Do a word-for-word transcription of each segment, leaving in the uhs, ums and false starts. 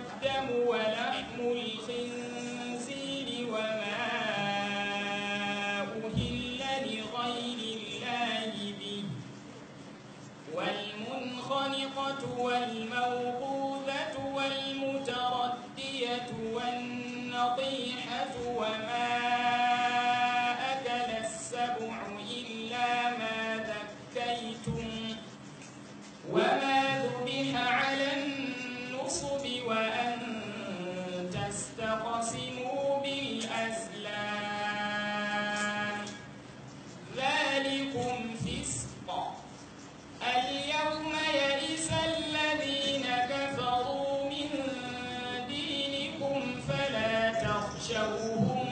الدم ولحم الخنزير وما أهل لغير الله به والمنخنقة والموقوذة والمتردية والنطيحة وما أكل السبع إلا ما ذكيتم وما ذبح على النصب وأن تستقسموا بالأزلام ذلكم فسق اليوم يئس الذين كفروا من دينكم فلا تخشوهم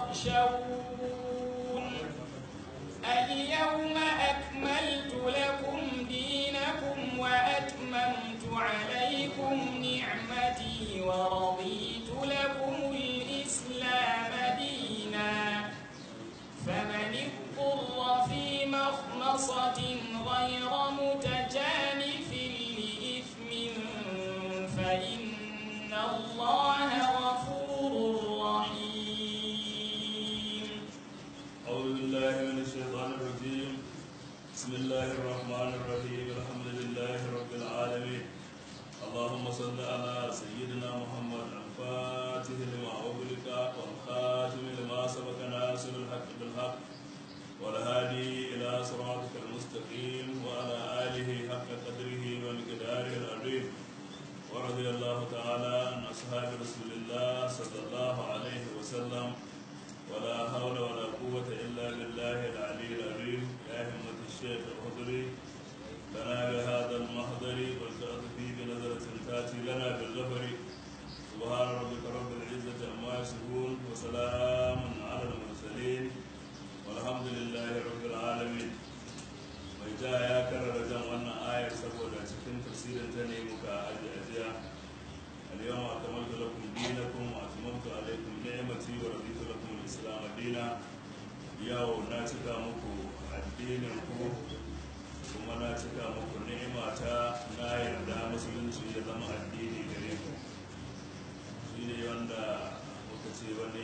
واخشون اليوم أكملت لكم دينكم وأتممت عليكم نعمتي ورضيت لكم الإسلام دينا فمن اضطر في مخمصة غير متجانف لإثم فإن الله غفور رحيم. أعوذ بالله من الشيطان الرجيم. بسم الله الرحمن الرحيم. الحمد لله رب العالمين. اللهم صل على سيدنا محمد الفاتح لما أغلق والخاتم لما سبق ناصر الحق بالحق والهادي إلى صراطك المستقيم وعلى آله حق قدره ومقداره العظيم ورضي الله تعالى عن أصحاب رسول الله صلى الله عليه وسلم ولا حول ولا قوة إلا بالله العلي العظيم. يا همة الشيخ الخضري لنا بهذا المحضر والتأطفي بنظرة تأتي لنا بالظفر. سبحان ربك رب العزة عما يصفون وسلام على المرسلين والحمد لله رب العالمين. mai ja ya karara jan wannan ayar saboda cikin tafsirin ta ne muka aji ajiya al-yawma akmaltu lakum dinakum wa atmamtu alaykum ni'mati wa raditu lakum al-islam dinan. yau na cika muku addinin ku kuma na cika muku ni'imata na yarda musulunci ya zama addini gare ku. shi ne wanda muka ce wani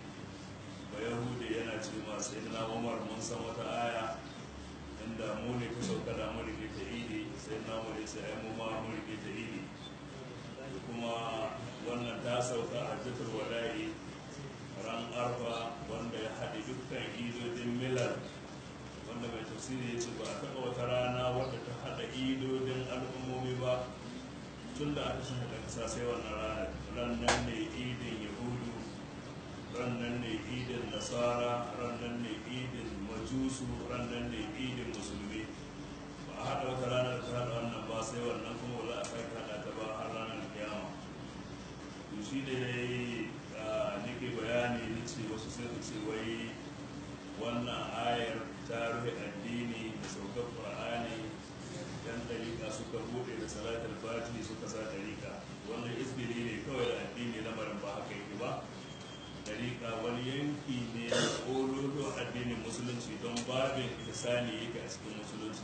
bayahudi yana ce ma sayyidina Umar mun san wata aya inda mu ne ka sauka da mu rike ta idi sai na mu sai ai mu ma mu rike ta idi kuma wannan ta sauka a hajjatul wada'i ran arfa wanda ya haɗe dukkan idodin milal wanda mai tafsiri ya ce ba a taɓa wata rana wadda ta haɗa idodin al'ummomi ba tun da aka shi da kasa sai wannan ranar rannan ne idin yahudu rannan ne idin nasara rannan ne idin majusu rannan ne idin musulmi. ba a haɗa wata ranar ta haɗa wannan ba sai wannan kuma ba za a sake haɗa ta ba har ranar kiyama. to shi ne dai nake bayani na ce wasu sai su ce wai wannan ayar ta rufe addini da saukar qur'ani yan dariƙa suka buɗe da salatul fatihi suka sa dariƙa. wannan isbili ne kawai da addini lamarin ba haka yake ba. dariƙa wani yanki ne na ƙololo addinin musulunci don babin ihsani yake a cikin musulunci.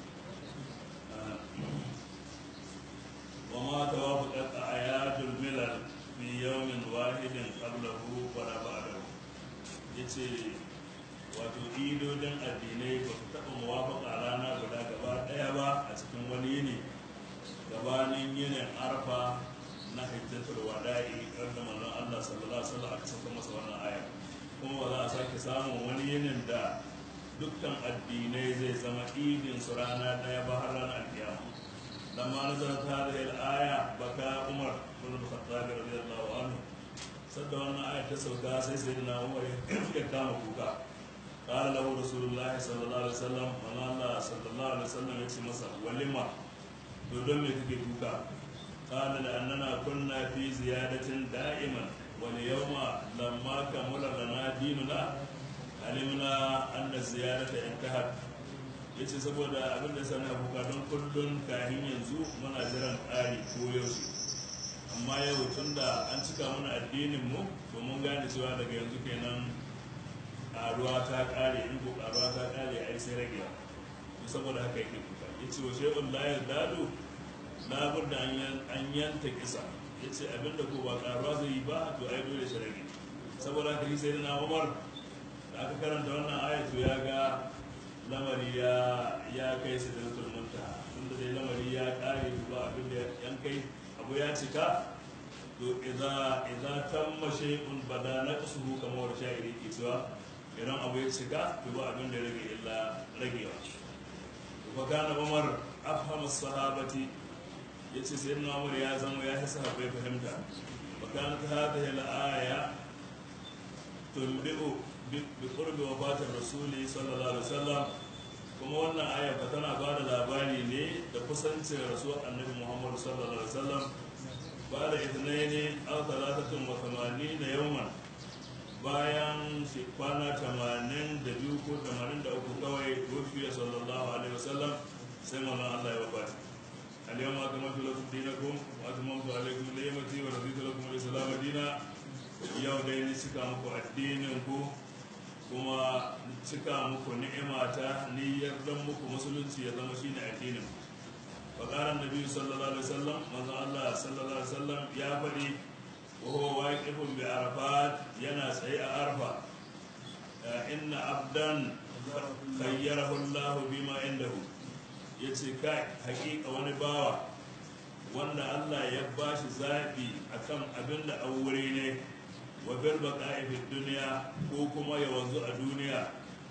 wa ma tawafaqat ayatul milal fi yawmin wahidin qablahu wa la ba'dahu. yace wato idodin addinai ba su taɓa muwafaƙa rana guda gaba ɗaya ba a cikin wani yini gabanin yinin arfa na hajjatul wada'i wanda manzon Allah sallallahu alaihi wasallam aka saka masa wannan aya. kuma ba za a sake samun wani yinin da dukkan addinai zai zama idin su rana ɗaya ba har ranar kiyama. lamma nazarat hadhihi al-aya baka Umar bin Khattab radiyallahu anhu. sadda wannan aya ta sauka sai sayyidina Umar ya kama kuka. qala lahu rasulullahi sallallahu alaihi wasallam manzon Allah sallallahu alaihi wasallam ya ce masa walima to don me kake kuka. قال لأننا كنا في زيادة دائما واليوم لما كمل لنا ديننا علمنا أن الزيادة انتهت. yace saboda abin da sana bukatun kullun kahin yanzu muna jiran ƙari ko yaushe amma yau tun da an cika mana addinin mu to mun gane cewa daga yanzu kenan ƙaruwa ta ƙare in ko ƙaruwa ta ƙare ai sai rage to saboda haka yake kuka yace wa shay'un la yadadu labur da an yanta kisa ya ce abinda ko ba karuwa zai yi ba to ai dole shi rage saboda haka yi sai na umar da aka karanta wannan ayatu ya ga lamari ya ya kai su da turmunta tunda dai lamari ya kare ba abin da yan kai abu ya cika to idza idza tamma shay'un bada naqsuhu kamar sha'iri ke cewa idan abu ya cika to ba abin da ya rage illa ragewa wa kana umar afhama sahabati yace sayyidina umar ya zama ya hisa bai fahimta wa kana hadhihi al-aya tunbi'u bi qurbi wafatir rasuli sallallahu alaihi wasallam kuma wannan aya fa tana ba da labari ne da kusancin rasuwar annabi muhammad sallallahu alaihi wasallam ba da ithnaini aw thalathatin wa thamanina yawman bayan shi kwana tamanin da biyu ko tamanin da uku kawai rufiya sallallahu alaihi wasallam sai mana Allah ya wafati al-yawma akmaltu lakum dinakum wa atmamtu alaykum ni'mati wa raditu lakum al-islam dinan yau dai ni cika muku addinin ku kuma cika muku ni'imata ni yardan muku musulunci ya zama shine addinin fa qala annabi sallallahu alaihi wasallam manzo Allah sallallahu alaihi wasallam ya faɗi wa huwa waqifun bi arafat yana tsaye a arfa inna abdan khayyarahu Allah bima indahu yace kai hakika wani bawa wanda Allah ya bashi zabi akan abinda a wuri ne wa bil baqa'i fi dunya ko kuma ya wanzu a duniya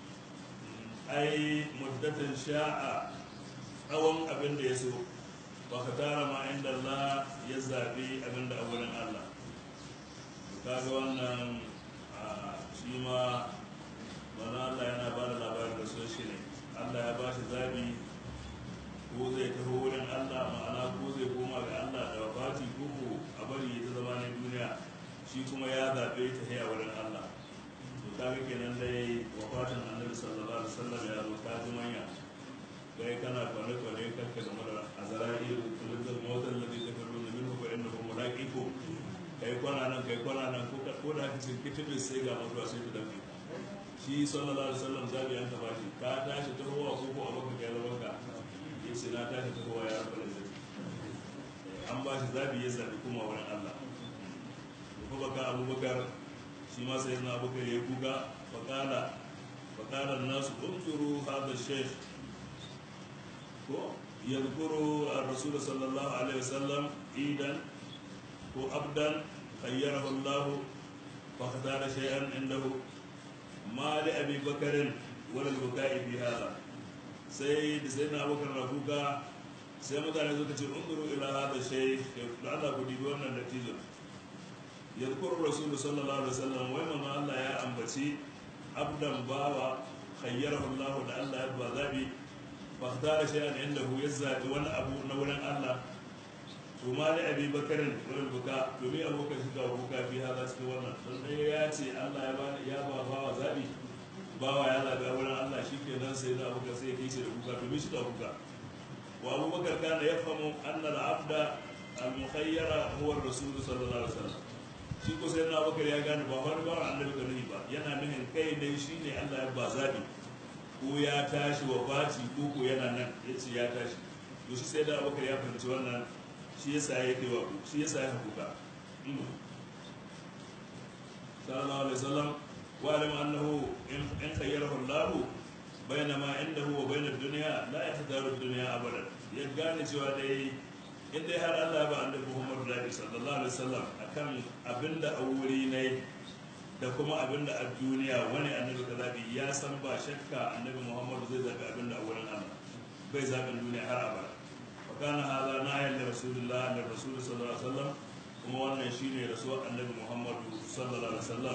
ai muddatan sha'a tsawon abin da ya so ba ka tara ma inda Allah ya zabi abin da a wurin Allah kaga wannan shi ma wani Allah yana ba da labarin da so shi ne Allah ya ba shi zabi ko zai taho wurin Allah ma'ana ko zai koma ga Allah da wafati ko ko a bari ta zama na duniya shi kuma ya zaɓe ta haya wurin Allah to kaga kenan dai wafatin annabi sallallahu alaihi wasallam ya zo ka ji manya kai kana kwane kwane kanka game da azrail kullu mawtan ladhi tafarruna minhu fa innahu mulaqiku kai kwana nan kai kwana nan ko ko da kace kitibe sai ga mutuwa sai ta dafe shi sallallahu alaihi wasallam zabi an tafa shi ka tashi ta hawa ko ko abaka kai lawanka yace na tashi ta hawa ya rabbal alamin an ba shi zabi ya zabi kuma wurin Allah baka abubakar shi ma sai na abubakar ya kuka fakala fakala nasu unzuru hada sheikh ko yadhkuru ar-rasul sallallahu alaihi wasallam idan ko abdan khayyarahu Allah fa khadara shay'an indahu ma li abi bakr wala al-bukai fi hada sai da sai na abubakar na kuka sai mutane suka ce unzuru ila hada sheikh da Allah ku dibi wannan natijar yadhkuru rasulu sallallahu alaihi wasallam wai manzo Allah ya ambaci abdan bawa khayyarahu Allah da Allah ya ba zabi fa khadara shay'an indahu yazzabi wani abu na wurin Allah to ma da Abi Bakarin wurin buka to me abokan shi ga buka fi hada cikin wannan dan dai ya ce Allah ya ba ya ba bawa zabi bawa ya zabi wurin Allah shikenan sai da abokan sai ya kice da buka to me shi da buka wa Abu Bakar kana yafhamu anna al-abda al-mukhayyara huwa ar-rasul sallallahu alaihi wasallam shi ko sai na bakar ya gane ba wani ba annabi ka nuhi ba yana nuhin kai dai shi ne Allah ya ba zaɓi ko ya tashi wa baci ko ko yana nan ya ce ya tashi to shi sai da bakar ya fahimci wannan shi ya sa ya kai wa shi ya sa ya hakuka sallallahu alaihi wasallam wa alim annahu in khayyarahu Allah bainama indahu wa bain ad-dunya la yahtadaru ad-dunya abadan ya gane cewa dai in dai har Allah ba annabi Muhammad sallallahu alaihi wasallam akan abinda a wuri ne da kuma abinda a duniya wani annabi ka zabi ya san ba shakka annabi Muhammad zai zabi abinda a wurin Allah bai zabin duniya har abada wa kana hadha nahyan li rasulillah li rasul sallallahu alaihi wasallam kuma wannan shine rasul annabi Muhammad sallallahu alaihi wasallam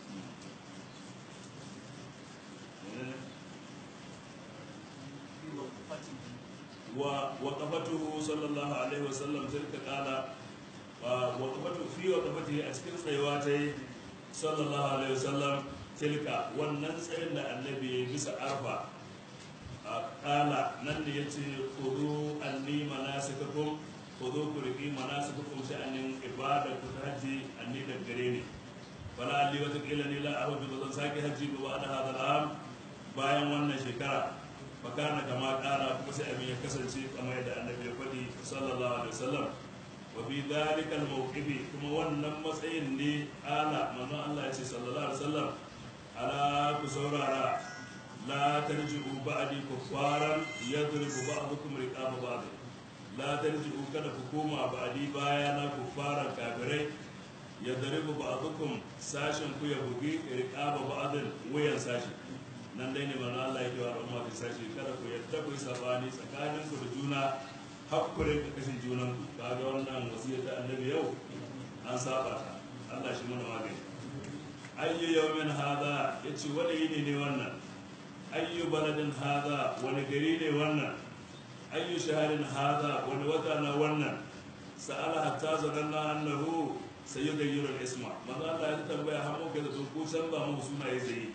ووقفته صلى الله عليه وسلم تلك قال ووقفته في وقفته أسكن سيواتي صلى الله عليه وسلم تلك والنسأل النبي بس أربع قال نن يتي خذوا أني مناسككم خذوا كرقي مناسككم شأن إبادة هجي أني تقريني فلا ألي وتقلني لا أهو بضل ساكي هجي بعد هذا العام bayan wannan shekara fakana kama kara kuma sai abin ya kasance kamar yadda annabi ya faɗi sallallahu alaihi wasallam wa fi dhalika al-mawqifi kuma wannan matsayin ne ala manzon Allah ya ce sallallahu alaihi wasallam ala ku saurara la tarji'u ba'di kuffaran yadribu ba'dukum riqaba ba'd la tarji'u kada ku koma ba'di baya na kuffaran kafirai yadribu ba'dukum sashin ku ya bugi riqaba ba'd wayan sashi nan dai ne manzo Allah yake wa umma fi sashi kada ku yadda ku sabani tsakanin ku da juna hakkurin ka kashin junan ku kaga wannan wasiyar da annabi yau an saba ta Allah shi mana magani ayyu yawmin hadha yace wani yini ne wannan ayyu baladin hadha wani gari ne wannan ayyu shaharin hadha wani wata na wannan sa'ala hatta zananna annahu sayyughayyiru al-isma manzo Allah ya tambaya har mu ga da ku san ba mu sunaye zai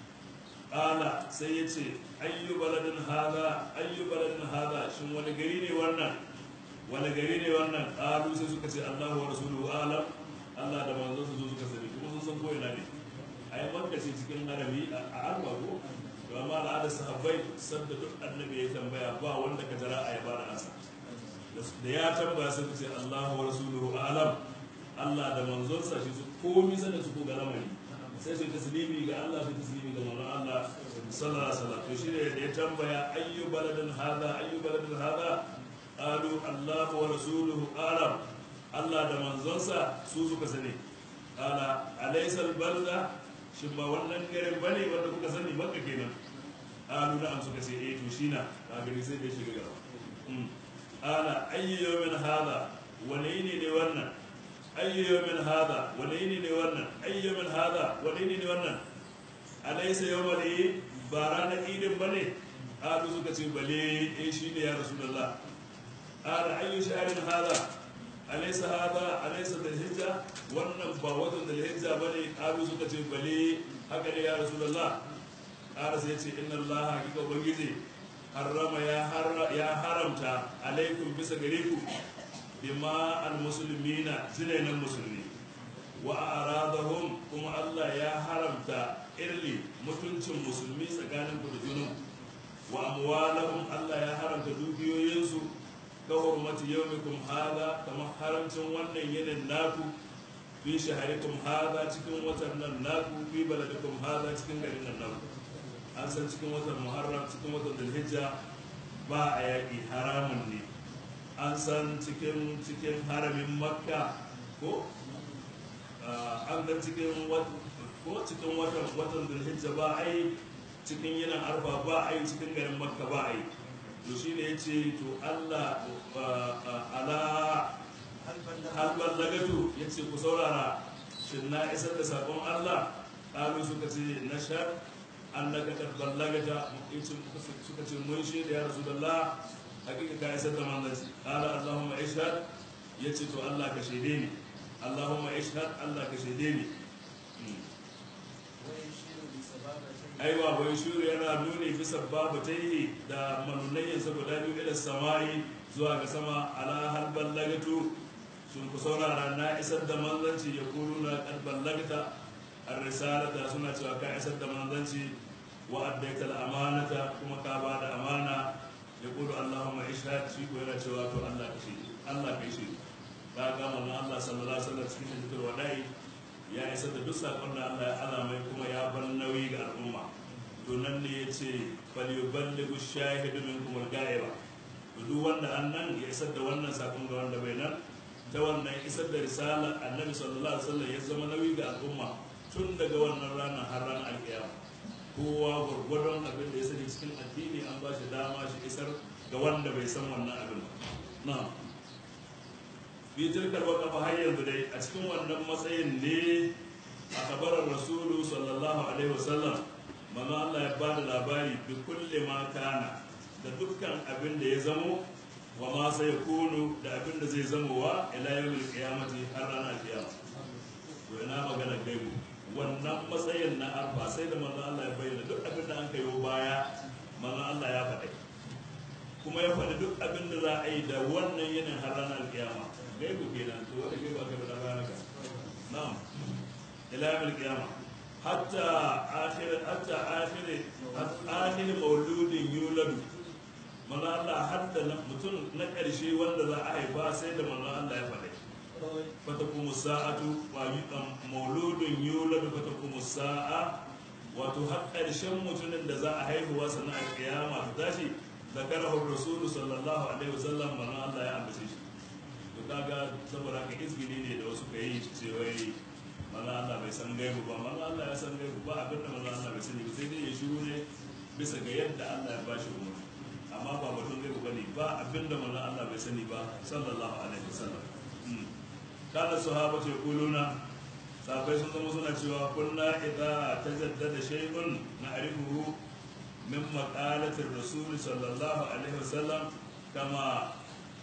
ala sai yace ayyu baladin hadha ayyu baladin hadha shin wani gari ne wannan wani gari ne wannan qalu sai suka ce Allahu wa rasuluhu alam Allah da manzo su suka sani kuma sun san ko ina ne ai makka ce cikin arabi a arba ko to amma al'adar sahabbai sabda duk annabi ya tambaya ba wanda ka jira a yaba da ansa da ya tambaya sai ce Allahu wa rasuluhu alam Allah da manzonsa shi su komi sanin su ko ga lamari sai su taslimi ga Allah su taslimi ga manzon Allah sallallahu alaihi wasallam to shine da ya tambaya ayyu baladin hada ayyu baladin hada qalu Allahu wa rasuluhu alam Allah da manzonsa su suka sani qala alaysa al-balda shin ba wannan garin bane wanda kuka sani makka kenan qalu na'am suka ce eh to shina ka gani sai da shiga gaba qala ayyu yawmin hada wani ne ne wannan ayyu yawmin hada wani ne wannan ayyu yawmin hada wani ne wannan alaysa yawmal eid ba ranar idin bane qalu suka ce bale eh shine ya rasulullah qala ayyu shahrin hada alaysa hada alaysa dhulhijja wannan ba watan dhulhijja bane qalu suka ce bale haka ne ya rasulullah qala sai ce inna allaha hakika ubangiji harrama ya ya haramta alaikum bisa gare ku bima almuslimina zinainan musulmi wa aradahum kuma Allah ya haramta irli mutuncin musulmi tsakanin ku da junan wa amwalahum Allah ya haramta dukiyoyinsu ka hurmati yawmikum hada kamar haramcin wannan yinin naku fi shaharikum hada cikin watan nan naku fi baladikum hada cikin garin nan naku an san cikin watan muharram cikin watan dhulhijja ba a yaƙi haramun ne an san cikin cikin haramin makka ko an ga cikin ko cikin watan watan dhulhijja ba a yi cikin yinan arfa ba a yi cikin garin makka ba a yi to shi ne ya ce to Allah ala halbar lagatu ya ce ku saurara shin na isar da sabon Allah ƙalu suka ce na shar annaka kad ballagata suka ce mun shi da ya rasulullah hakika ka isar da manzanci qala allahumma ishhad yace to Allah ka shaide ni allahumma ishhad Allah ka shaide ni aiwa bai shuru yana nuni bisa babu taihi da manunayyansa guda biyu ila samai zuwa ga sama ala hal ballagatu sun ku saurara na isar da manzanci ya kuru na kad ballagata ar-risalata suna cewa ka isar da manzanci wa addaita al-amanata kuma ka ba da amana ya kuru allahumma ishhad shi ko yana cewa to Allah ka shi Allah ka shi ka ga manzon Allah sallallahu alaihi wasallam cikin hadisul wada'i ya isar da duk sakon da Allah ya alamai kuma ya bar nauyi ga al'umma to nan ne ya ce falyuballighu shahidu minkum al-ghaiba to duk wanda annan ya isar da wannan sakon ga wanda bai nan ta wannan isar da risalar annabi sallallahu alaihi wasallam ya zama nauyi ga al'umma tun daga wannan ranar har ranar alkiyama kowa gwargwadon abin da ya sani cikin addini an ba shi dama shi isar ga wanda bai san wannan abin ba na'am fi tilkar waqafa har yanzu dai a cikin wannan matsayin ne a kabarar rasulu sallallahu alaihi wasallam manzo Allah ya bada labari bi kulli ma kana da dukkan abin da ya zamo wa ma sai kunu da abin da zai zamo wa ila yawmil qiyamati har ranar kiyama to ina magana gaibu wannan matsayin na arfa sai da manzo Allah ya bayyana duk abin da an kayo baya manzo Allah ya faɗa kuma ya faɗi duk abin da za a yi da wannan yinin har ranar kiyama gaibu kenan to wanda gaibu aka bada ranar ka na'am ila yawmil qiyama hatta akhir hatta akhir akhir mauludin yuladu manzo Allah har da mutum na ƙarshe wanda za a haifa sai da manzo Allah ya faɗa fatakumu sa'atu wa yuqam mauludun yuladu fatakumu sa'a wato har ƙarshen mutumin da za a haihuwa sannan a kiyama ta tashi zakarahu rasulu sallallahu alaihi wasallam manzo Allah ya ambace shi to kaga saboda ka izgini ne da wasu kai ce wai manzo Allah bai san gaibu ba manzo Allah ya san gaibu ba abinda manzo Allah bai sani ba sai dai ya shiru ne bisa ga yadda Allah ya bashi umarni amma ba batun gaibu bane ba abinda manzo Allah bai sani ba sallallahu alaihi wasallam kana sahabatu yaquluna sahabbai sun zama suna cewa kunna idza tajaddada shay'un na'rifuhu min maqalatir rasul sallallahu alaihi wasallam kama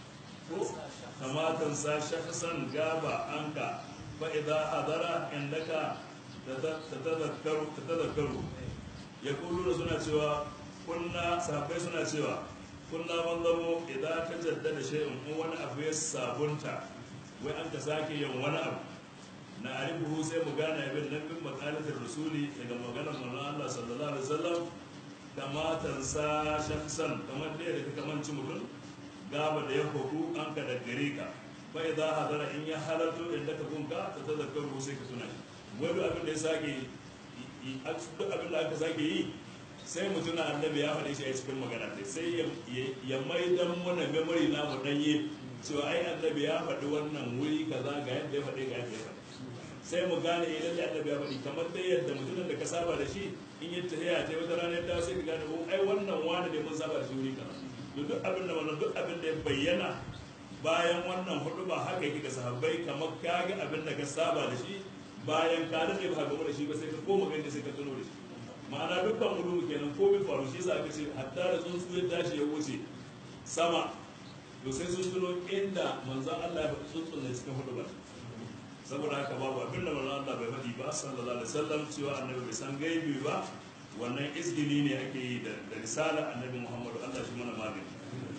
kama tansa shakhsan gaba anka fa idza hadara indaka tatadhakkaru tatadhakkaru yaquluna suna cewa kunna sahabbai suna cewa kunna man zamo idza tajaddada shay'un wani abu ya sabunta wai an ka sake yin wani abu na arifuhu sai mu gane abin nan bin makalatar rasuli daga maganar manzon Allah sallallahu alaihi wasallam kama tansa shakhsan kamar da yadda ka manci mutum gaba da ya hoku an ka da gare ka fa idza hadara in ya halarto inda ka kunka ta tazakkaru sai ka tuna shi wani abin da ya sake duk abin da aka sake yi sai mu tuna annabi ya faɗe shi a cikin magana sai ya maidan mana memory na mu danye cewa ai annabi ya faɗi wannan wuri kaza ga yadda ya faɗi ga yadda ya faɗi sai mu gane idan da annabi ya faɗi kamar dai yadda mutumin da ka saba da shi in yi tafiya ta wata ranar ta sai ka gane ko ai wannan wani da mun saba da shi wuri kaza to duk abin da wannan duk abin da ya bayyana bayan wannan hudu ba haka yake ga sahabbai kamar ka ga abin da ka saba da shi bayan ka dade ba gaba da shi ba sai ka koma gani sai ka tuno da shi ma'ana dukkan ulumu kenan ko bi faru shi sa aka ce hatta da tsuntsu ya tashi ya wuce sama to sai sun tuno inda manzon Allah ya faɗi tsuntsun ne cikin hudu ba saboda haka babu abin da manzon Allah bai faɗi ba sallallahu alaihi wasallam cewa annabi bai san gaibi ba wannan izgili ne ake yi da risala annabi Muhammadu Allah shi mana magani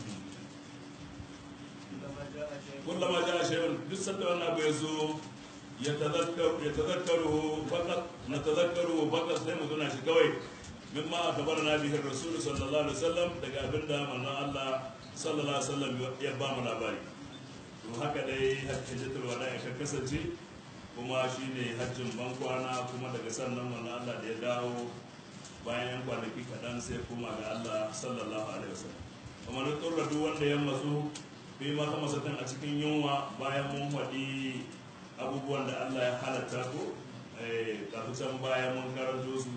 kullama ja'a shay'un duk sanda wannan abu ya zo ya tazakkaru ya tazakkaru faqat na tazakkaru faqat sai mu tuna shi kawai mimma akhbarana bihi rasul sallallahu alaihi wasallam daga abinda manzon Allah sallallahu alaihi wasallam ya ba mu labari to haka dai hajjatul wada ya kasance kuma shine hajjin bankwana kuma daga sannan manzon Allah da ya dawo bayan kwanaki kadan sai kuma ga Allah sallallahu alaihi wasallam kuma na tsorra duk wanda ya matsu bai ma kama satan a cikin yunwa bayan mun faɗi abubuwan da Allah ya halatta ko kafin can bayan mun karanto su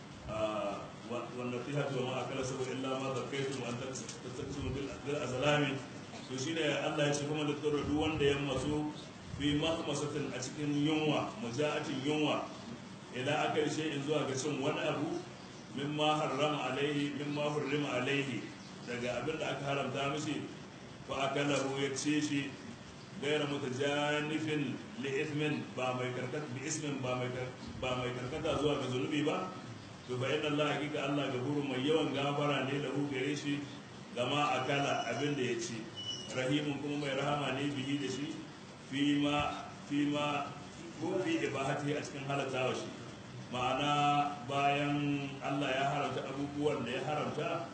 wanda fi hatu wa ma'akala saboda illa ma zakaitu an tattaksu bil azlami to shine Allah ya ce kuma da tsoro duk wanda ya maso fi mahmasatin a cikin yunwa mujaatin yunwa idan aka rishe in zuwa ga cin wani abu mimma harrama alaihi mimma hurrima alaihi daga abin da aka haramta mishi fa akalahu ya ce shi gaira mutajanifin li ithmin ba mai karkata bi ismin ba mai ba mai karkata zuwa ga zunubi ba to fa inna Allah hakika Allah gafuru mai yawan gafara ne da hu gare shi gama akala abin da ya ci rahimun kuma mai rahama ne bihi da shi fi ma fi ma ko fi ibahati a cikin halatawa shi ma'ana bayan Allah ya haramta abubuwan da ya haramta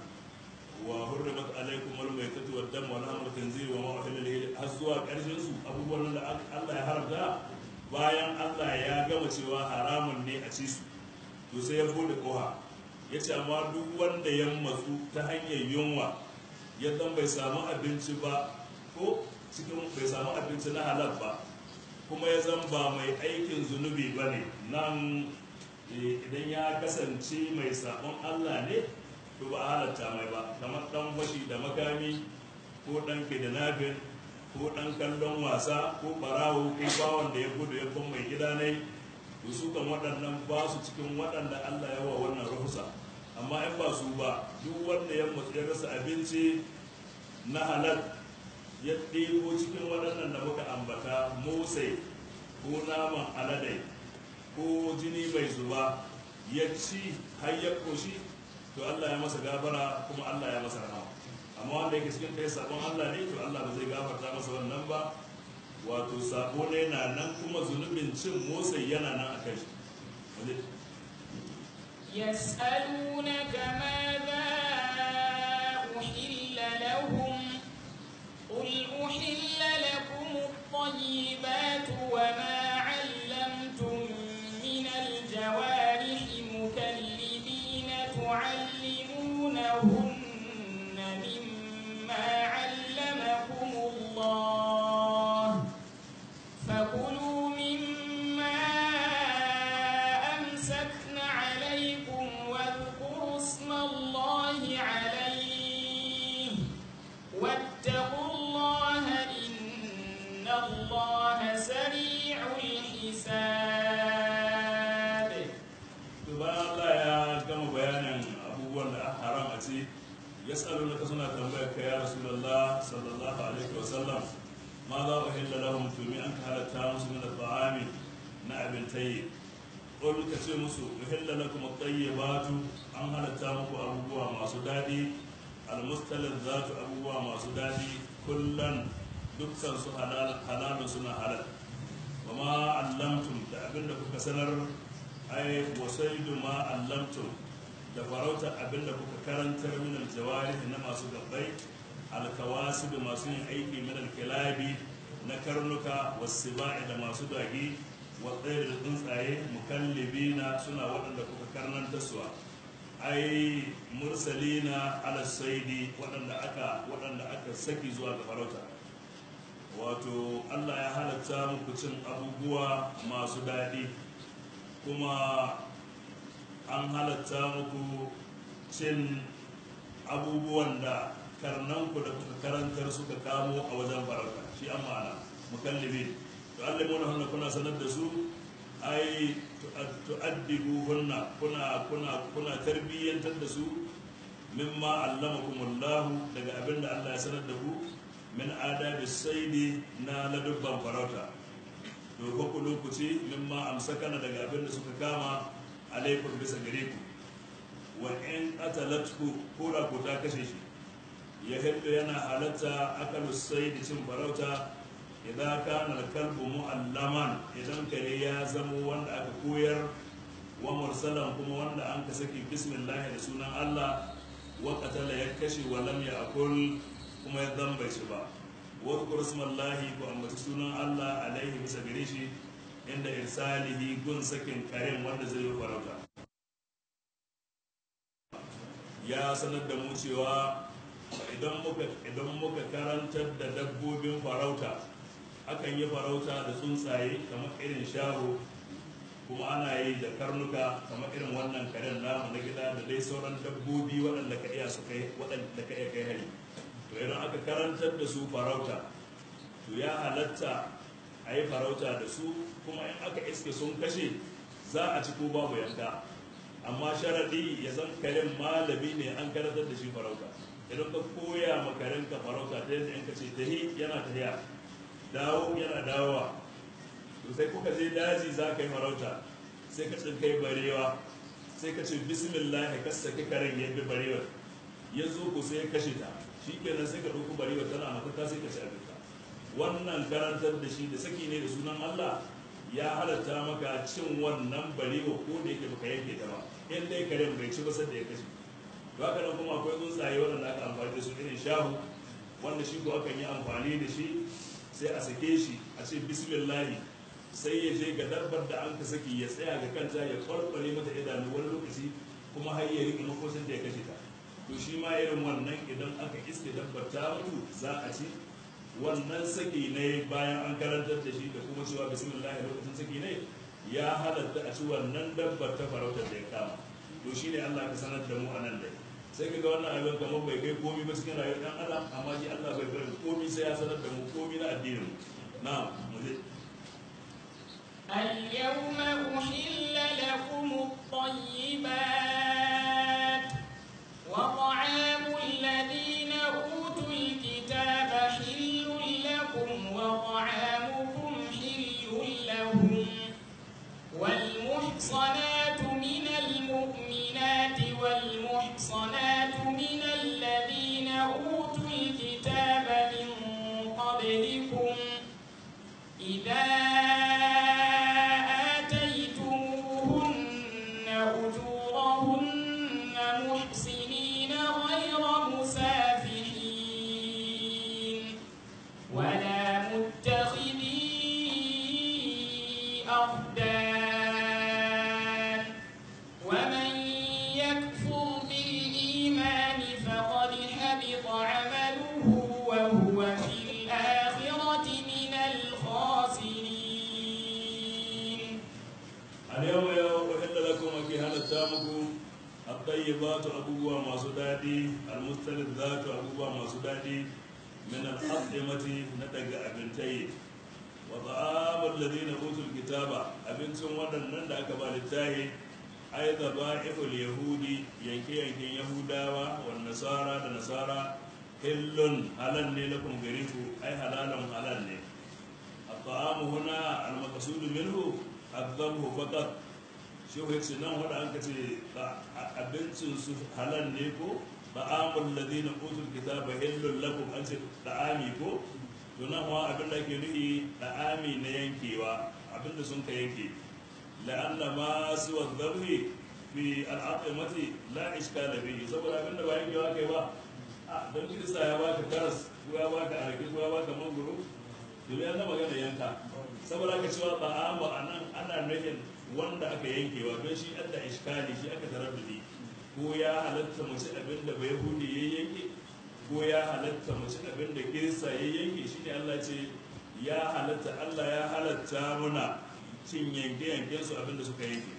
wa hurrimat alaikum al-maytatu wad-dam wa lahmul khinzir wa ma uhilla lihi azwa karshen su abubuwan da Allah ya haramta bayan Allah ya gama cewa haramun ne a ci su to sai ya bude koha yace amma duk wanda ya matsu ta hanyar yunwa ya dan bai samu abinci ba ko cikin bai samu abinci na halal ba kuma ya zan ba mai aikin zunubi bane nan idan ya kasance mai sabon Allah ne to ba a halatta mai ba kamar dan fashi da makami ko dan kidnapping ko dan kallon wasa ko barawo ko bawon da ya gudu ya kun mai gida ne to su kan waɗannan ba su cikin waɗanda Allah ya wa wannan rahusa amma in ba su ba duk wanda ya mutu ya rasa abinci na halal ya ɗebo cikin waɗannan da muka ambata motsai ko naman aladai ko jini mai zuba ya ci har ya koshi to Allah ya masa gafara kuma Allah ya masa rahama amma wanda yake cikin kai sabon Allah ne to Allah ba zai gafarta masa wannan ba wato sabo ne na nan kuma zunubin cin motsai yana nan a kai shi يسألونك ماذا أحل الطيبات وما علمتم من الجوارح مكلبين تعلمونهن مما علمكم الله فكلوا مما أمسكن عليكم واذكروا اسم الله عليه واتقوا الله إن الله سريع الحساب. bayan Allah ya gama bayanin abubuwan da aka haram a ce ya tsaro na suna tambayar ka ya Rasulullah sallallahu alaihi wasallam ma za a hilla lahum tumi an ka halatta musu min al-ta'ami na abin tayi qul ka ce musu uhilla lakum at-tayyibatu an halatta muku abubuwa masu dadi al-mustalazzatu abubuwa masu dadi kullan dukkan su halal halalu suna halal wa ma allamtum da abinda kuka sanar ai wasaidu ma allamtum da farauta abinda kuka karantar min aljawarihi na masu gabbai alkawasib masu yin aiki min alkilabi na karnuka wasiba'i da masu dagi wa tsayar da tsuntsaye mukallibina suna waɗanda kuka karnanta suwa ai mursalina ala saidi waɗanda aka waɗanda aka saki zuwa ga farauta wato Allah ya halatta muku cin abubuwa masu daɗi kuma an halatta muku cin abubuwan da karnanku da kuka karantar suka kamo a wajen farauta shi an ma'ana mukallibi to allimuna hunna kuna sanar da su ai tu'addibu hunna kuna kuna kuna tarbiyyantar da su mimma allamakumullahu daga abinda Allah ya sanar da ku min adabi saidi na ladubban farauta to ko ku lokaci mimma amsakana daga abinda suka kama alaikum bisa gare ku wa in qatalatku kura ku ta kashe shi ya hillu yana halatta akalu saidi cin farauta idan kana kalbu mu'allaman idan kare ya zamo wanda aka koyar wa mursalan kuma wanda an ka saki bismillah da sunan Allah wa qatala ya kashe wa lam ya'kul kuma ya zamba shi ba wa dhkur ismallahi ko amma sunan Allah alaihi bisa gare shi inda irsalihi gun sakin karen wanda zai yi farauta ya sanar da mu cewa idan muka idan muka karantar da dabbobin farauta akan yi farauta da tsuntsaye kamar irin shaho kuma ana yi da karnuka kamar irin wannan karen namu na gida da dai sauran dabbobi waɗanda ka iya su kai waɗanda ka iya kai hari to idan aka karantar da su farauta to ya halatta a yi farauta da su kuma in aka iske sun kashe za a ci ko babu yanka amma sharaɗi ya san karen malami ne an karantar da shi farauta idan ka koya ma karenka farauta ta yadda in ka ce tahi yana tahiya dawo yana dawowa to sai kuka je daji za ka yi farauta sai ka tsinkai barewa sai ka ce bismillah ka saki karen ya bi barewar ya zo ku sai ya kashe ta shi kenan sai ka ɗauki barewar tana mafaka sai ka ci abinka wannan karantar da shi da saki ne da sunan Allah ya halatta maka cin wannan barewa ko da yake baka yanke ta ba in dai karen bai ci ba sai da ya kashe to haka nan kuma akwai tsuntsaye waɗanda aka amfani da su irin shahu wanda shi ko akan yi amfani da shi sai a sake shi a ce bismillahi sai ya je ga dabbar da an ka saki ya tsaya ga kanta ya kwarkwale mata idanu wani lokaci kuma har ya riƙe makoshin da ya kashe ta to shi ma irin wannan idan aka iske dabbar ta mutu za a ci wannan saki ne bayan an karantar da shi da kuma cewa bismillahi lokacin saki ne ya halatta a ci wannan dabbar ta farautar da ya kama to shi ne Allah ka sanar da mu a nan dai sai ka ga wannan abin kamar bai kai komi ba cikin rayuwar ɗan adam amma shi Allah bai bari komi sai ya sanar da mu komi na addinin mu na'am mu je اليوم أحل لكم الطيبات وطعام الذين أوتوا الكتاب حل لكم وطعامكم حل لهم والمحصنات من المؤمنات والمحصنات من الذين أوتوا الكتاب من قبلكم إذا آتيتموهن أجورهن الأخدان ومن يكفر بالإيمان فقد حبط عمله وهو في الآخرة من الخاسرين. اليوم أحل لكم أكي هلتامكم الطيبات أبوها ما سدادي المستلذات أبوها ما سدادي من الأطعمة ندق أبنتي وطعام الذين أوتوا الكتاب أبنتم ودن نندك بالتاهي أي ذبائح اليهود ينكي ينكي يهودا والنصارى النصارى حل حلال لكم غريبو أي حلال حلال. الطعام هنا المقصود منه الذبح فقط. shi wai ce nan wadda an ka ce abincin su halal ne ko ta'amul ladina utul kitaba hillul lakum an ce ta'ami ko to nan wa abin da ke nufi ta'ami na yankewa abin da sun ka yanke la'anna ma suwa dhabhi fi al'aqimati la iskala bihi saboda abin da ba yankewa kai ba a don kirista ya baka karas ko ya baka araki ko ya baka mangoro domin yana magana yanka saboda ka cewa ta'amu anan ana nufin wanda aka yankewa don shi adda iskali shi aka taraddudi ko ya halatta mace abin da bai hudu ya yanke ko ya halatta mace abin da kirista ya yanke shi ne Allah ce ya halatta Allah ya halatta muna cin yanke yanken su abin da suka yanke.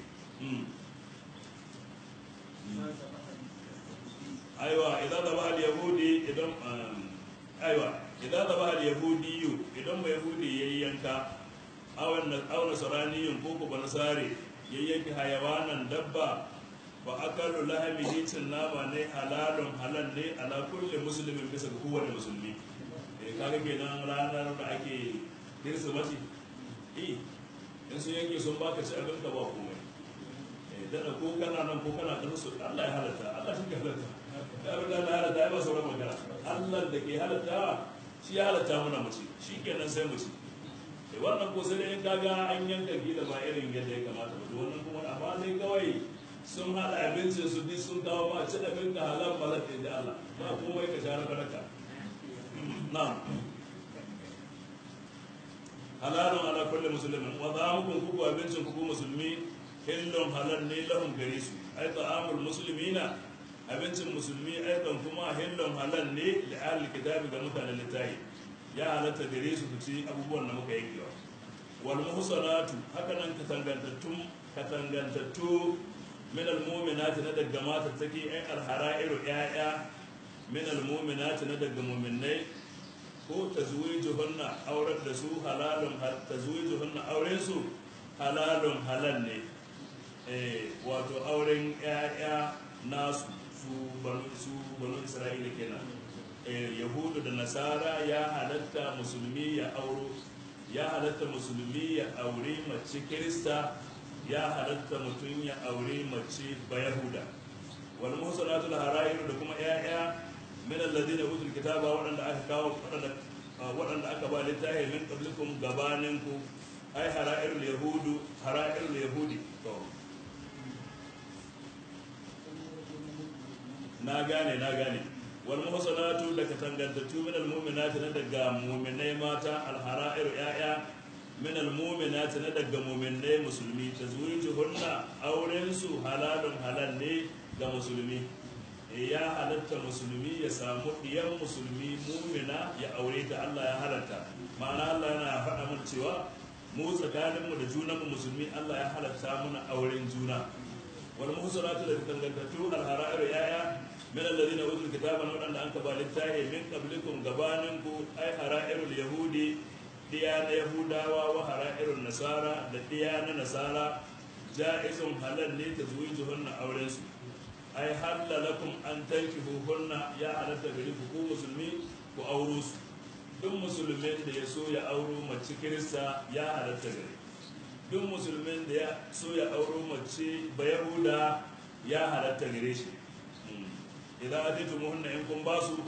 aiwa idan da ba al-yahudi idan aiwa idan da ba al-yahudi idan bai yahudi ya yanka awan nasaraniyin ko kuma nasare ya yanki hayawanan dabba ba akalu lahamihi cin nama ne halalun halal ne ala kulli musulmin bisa ga kowane musulmi. eh kaga kenan ranar da ake kirsimati eh in sun yanke sun baka ci abin ka ba komai eh dada ko kana nan ko kana ganin su Allah ya halatta Allah shi ke halatta da abin da Allah ya halatta ya ba sauran magana Allah da ke halatta shi ya halatta muna mu ci shikenan sai mu ci. wannan ko sai in kaga an yanka gida ba irin yadda ya kamata ba wannan kuma amma dai kawai sun hada abincin su duk sun kawo ba ci abin ka halal balad da Allah ba komai ka share baraka. na'am halalun ala kulli muslimin wa ta'amukum kuku abincin kuku musulmi hillun halal ne lahum gare su ai ta'amul muslimina abincin musulmi aidan kuma hillun halal ne li ahli kitabi ga mutanen littafi ya halatta gare su ci abubuwan da muka yankewa. wal muhsanatu haka nan katangantattu katangantattu min al mu'minati na daga mata take ai al hara'iru ya'ya min al mu'minati na daga mu'minnai ko tazwijuhunna aurar da su halalun tazwijuhunna auren su halalun halal ne eh wato auren ya'ya nasu su banu su banu Isra'ila kenan. yahudu da nasara ya halatta musulmi ya auro ya halatta musulmi ya aure mace kirista ya halatta mutum ya aure mace bayahuda. wal muhsanatul harairu da kuma ya'ya min alladhina utul kitaba wadanda aka kawo wadanda wadanda aka ba littafi min qablikum gabaninku ai harairul yahudu harairul yahudi to na gane na gane wal muhsanatu da katangantattu min al mu'minati na daga mu'minai mata al hara'ir ya'ya min al mu'minati na daga mu'minai musulmi tazwijuhunna auren su halalun halal ne ga musulmi. ya halatta musulmi ya samu diyan musulmi mu'mina ya aure ta Allah ya halatta ma'ana Allah yana faɗa mana cewa mu tsakaninmu da junanmu musulmi Allah ya halatta muna auren juna. wal muhsanatu da katangantattu al hara'ir ya'ya من الذين أوتوا الكتاب نورا أنك بالتاه من قبلكم غبانكم أي حرائر اليهود ديانة يهودا وحرائر النصارى ديانة نصارى جائز حلال لتزويجهن أولنس أي حل لكم أن تنكحوهن يا على تبريكم مسلمين وأوروس دم مسلمين da ya so ya auro mace kirista ya halatta gare duk musulmin da ya so ya auro mace bayahuda ya halatta gare shi. idan atitumuhunna in kun basu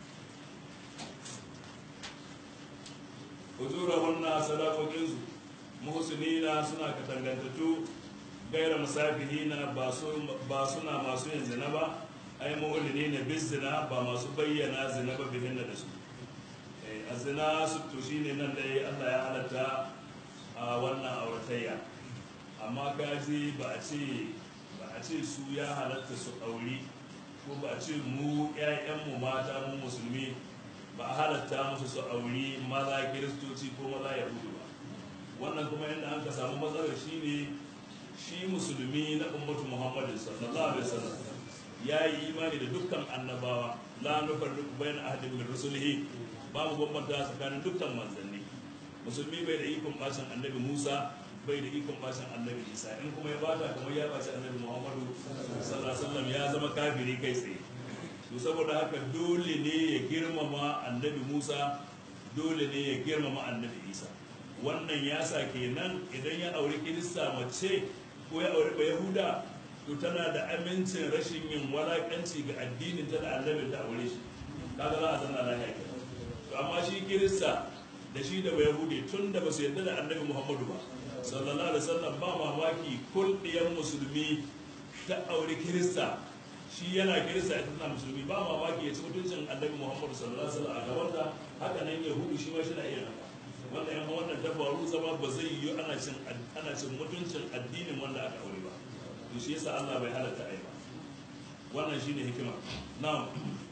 ujurahunna sadaqokinsu muhsinina suna katangantattu gaira musafihina ba suna masu yin zina ba ai mu'linina bizina ba masu bayyana zina ba bihinna da su a zina su to shine nan dai Allah ya halatta a wannan auratayya. Amma kaji ba a ce ba a ce su ya halatta su auri, ko ba a ce mu ƴaƴanmu mata mu musulmi ba a halatta musu su auri maza kiristoci ko maza yahudu ba. Wannan kuma yadda an ka samu matsalar shi ne shi musulmi na ummatu muhammadin sallallahu alaihi wasallam ya yi imani da dukkan annabawa, la nufarriqu bayna ahadin min rusulihi, ba mu bambanta tsakanin dukkan manzanni. Musulmi bai da ikon bacin annabi Musa, bai da ikon bacin annabi Isa, in kuma ya bata kamar ya baci annabi Muhammadu sallallahu alaihi wasallam ya zama kafiri kai tsaye. To saboda haka dole ne ya girmama annabi Musa, dole ne ya girmama annabi Isa. Wannan ya sa kenan idan ya auri Kirista mace ko ya auri Yahuda, to tana da amincin rashin yin walakanci ga addinin ta da annabin ta aure shi, kaga za a zanna lafiya kenan. To amma shi Kirista da shi da Yahudi tun da ba su yarda da annabi Muhammadu ba sallallahu alaihi wasallam, ba mamaki kul ɗiyan musulmi ta aure Kirista, shi yana Kirista ita tana musulmi, ba mamaki ya ci mutuncin annabi Muhammadu sallallahu alaihi wasallam a gaban ta. Haka nan Yahudu shi ma shi na iya haka. Wanda yan wannan ta faru zama ba zai yi ana cin ana cin mutuncin addinin wanda aka aure ba. To shi yasa Allah bai halatta ai ba. Wannan shine hikima. Na'am.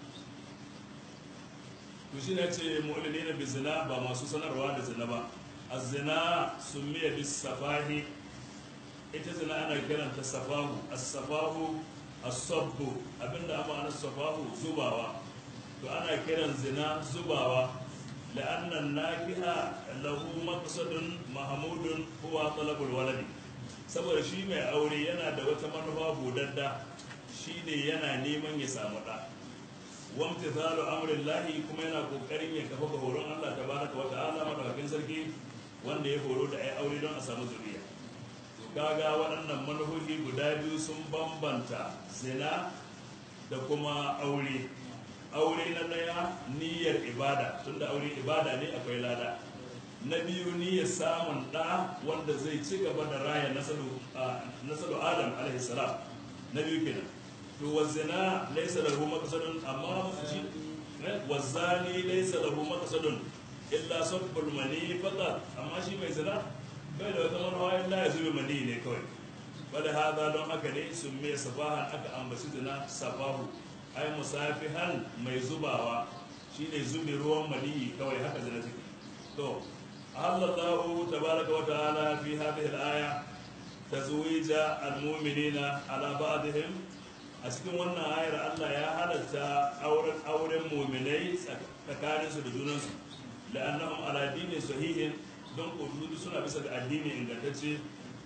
To shi ne ce mu'minina bi zina, ba masu sanarwa da zina ba. Az-zina sumiya bis safahi. Ita zina ana kiranta safahu. As-safahu as-sabbu, abinda amma ana safahu zubawa. To ana kiran zina zubawa. لأن الناكح له مقصد محمود هو طلب الولد. saboda shi mai aure yana da wata manufa budadda, shine yana neman ya samu ɗa. wamtithalu amrillahi, kuma yana kokarin ya kafa ga horon Allah tabaraka wa ta'ala madaukakin sarki wanda ya horo da ai aure don a samu zuriya. To kaga waɗannan manufofi guda biyu sun bambanta zina da kuma aure. Aure na ɗaya niyyar ibada, tunda aure ibada ne akwai lada. Na biyu niyyar samun ɗa wanda zai ci gaba da raya nasalu Adam alaihi salam. Na biyu kenan. To wazina laysa lahu maqsadun, amma shi wazani laysa lahu maqsadun illa sabbul mani faqat, amma shi mai zina bai da wata manuwa illa ya zube mani ne kawai. Bada hada don haka ne sun mai safahan aka ambaci zina safahu, ai musafihan mai zubawa, shine zubi ruwan maniyi kawai, haka zina take. To Allahu tabaraka wa ta'ala fi hadhihi al-aya tazwija al-mu'minina ala ba'dihim. A cikin wannan ayar Allah ya halatta auren auren mu'minai tsakanin su da junan su, la'annahum ala dinin sahihin, don kududu suna bisa ga addini ingantacce.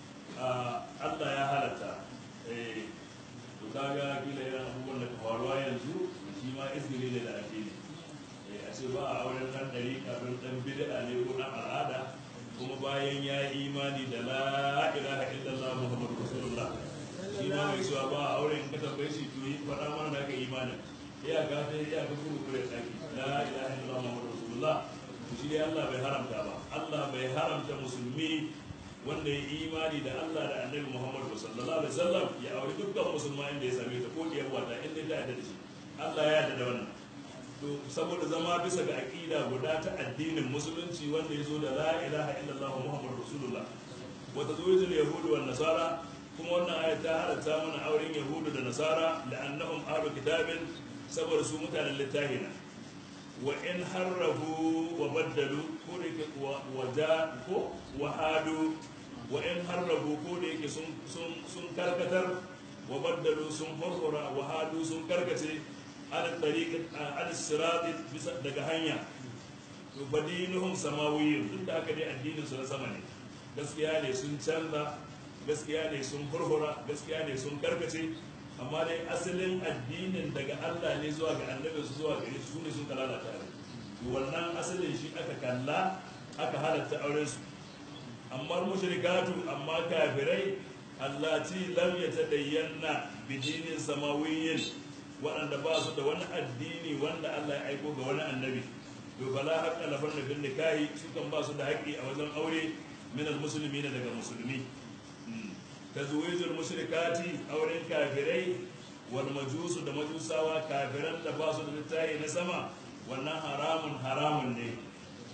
Allah ya halatta. eh to kaga kila irin abubuwan da ka faruwa yanzu shi ma izgiri ne da addini. A ce ba a auren ɗan ɗari kafin ɗan bid'a ne ko ɗan al'ada, kuma bayan ya yi imani da la ilaha illallah muhammadu rasulullah. Shi ma mai cewa ba a auren ka tambaye shi to yi faɗa mana da ka imanin iya ga ta iya ga kuma kure tsaki la ilaha illallah muhammadu rasulullah. Shi dai Allah bai haramta ba, Allah bai haramta musulmi wanda ya imani da Allah da annabi Muhammadu sallallahu alaihi wasallam ya auri dukkan musulma inda ya same ta ko diyar wata inda ta yarda da shi. Allah ya yarda da wannan. To saboda zama bisa ga aqida guda ta addinin musulunci wanda ya zo da la ilaha illallah muhammadu rasulullah. Wa tazwijul yahud wan nasara, kuma wannan ayat ta halatta mana auren yahudu da nasara la'annahum ahlu kitabin, saboda su mutanen littafi na. Wa in harrahu wa baddalu, ko da yake wa da ko wa hadu, wa in harrahu, ko da yake sun sun sun karkatar, wa baddalu sun hurhura, wa hadu sun karkace ala tariq ala sirat bisa daga hanya. To badinuhum samawiyyun, duk da haka dai addinin su na sama ne. Gaskiya ne sun canza, gaskiya ne sun hurhura, gaskiya ne sun karkace, amma dai asalin addinin daga Allah ne zuwa ga annabi su zuwa gare su ne sun kalala tare. Wannan asalin shi aka kalla aka halatta auren su. Amma mushrikatu, amma kafirai allati lam yatadayyanna bidinin samawiyyin, waɗanda ba su da wani addini wanda Allah ya aiko ga wani annabi, to bala haƙƙa lafar da bin nikahi, su kan ba su da haƙƙi a wajen aure min al-musulmi daga musulmi. Tazwijul mushrikati, auren kafirai, wal majusu da majusawa, kafiran da ba su da littafi na sama, wannan haramun haramun ne.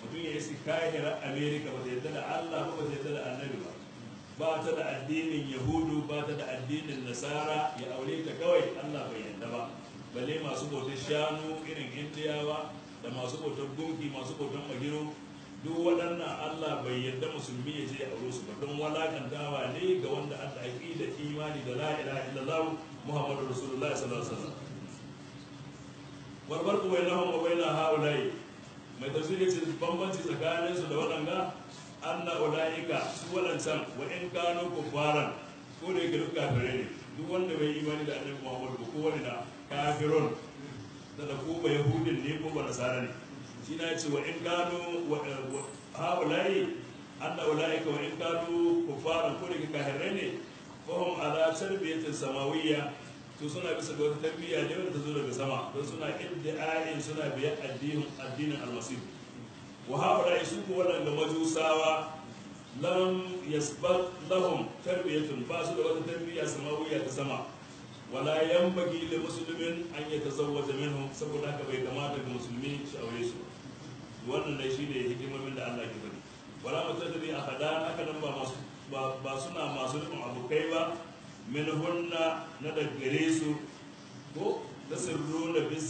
mutum ya yi kahirar amerika ba ta yadda da allah ba ba ta yadda da annabi ba ba ta da addinin yahudu ba ta da addinin nasara ya aure ta kawai allah bai yadda ba balle masu bautar shanu irin indiyawa da masu bautar gunki masu bautar magiro duk waɗannan allah bai yadda musulmi ya je a su ba don walakantawa ne ga wanda an da da imani da la ilaha illallah muhammadu rasulullah sallallahu alaihi wasallam warbar ku bainahum wa baina haulai mai tafsiri ce bambanci tsakanin su da waɗanga anna ulaika su waɗancan wa in kanu kufaran ko da yake duk kafirai ne duk wanda bai imani da annabi muhammadu ko wani na kafirun da da ko ba yahudin ne ko ba nasara ne shi na ce wa in kanu haulai anna ulaika wa in kanu kufaran ko da yake kafirai ne fahim ala tarbiyatin samawiyya to suna bisa ga wata tarbiyya ne wanda ta zo daga sama don suna iddi'ain suna biyan addinin addinin almasih wa haula su ko wadanda majusawa lam yasbat lahum tarbiyatun ba su da wata tarbiyya samawiyya ta sama wala yanbaghi lil muslimin an yatazawwaja minhum saboda haka bai kamata ga musulmi shi aure su wannan dai shine hikimomin da Allah ke faɗi wala mutadri ahadan haka nan ba masu ba suna masu nufin abokai ba min hunna na daggare su ko tasirru na bis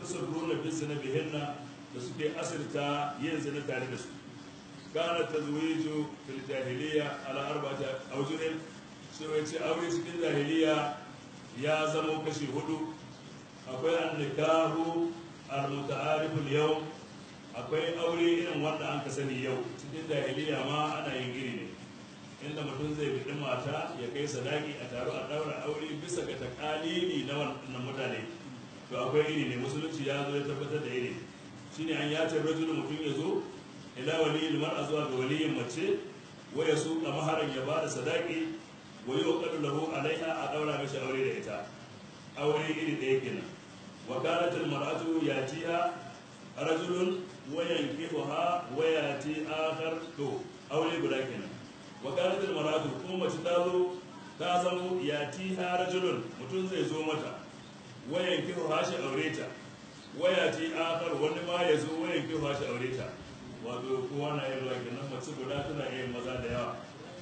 na bihinna da suke asirta yin zina tare da su kana tazwiju fil jahiliya ala arba'ati awjuhin sai wace aure cikin jahiliya ya zama kashi hudu akwai an-nikahu al-muta'arif al-yawm akwai aure irin wanda an ka sani yau cikin jahiliya ma ana yin iri ne inda mutum zai bi mata ya kai sadaki a taro a daura aure bisa ga takalili na wannan mutane to akwai iri ne musulunci ya zo ya tabbatar da iri shine an yace rajulun mutum ya zo ila waliyin mar'a zuwa ga waliyin mace wa ya suka maharan ya bada sadaki wa yuqadu lahu alaiha a daura mishi aure da ita aure iri ɗaya kenan wa kanat al mar'atu yatiha rajulun wa yankihuha wa yati akhar to aure guda kenan wa kanat al mar'atu kuma mace ta zo ta zamo yatiha rajulun mutum zai zo mata wa yankihuha shi aure ta wa yati akhar wani ma ya zo wa yankihuha shi aure ta wato kowa na yin ruwa kenan mace guda tana yin maza da yawa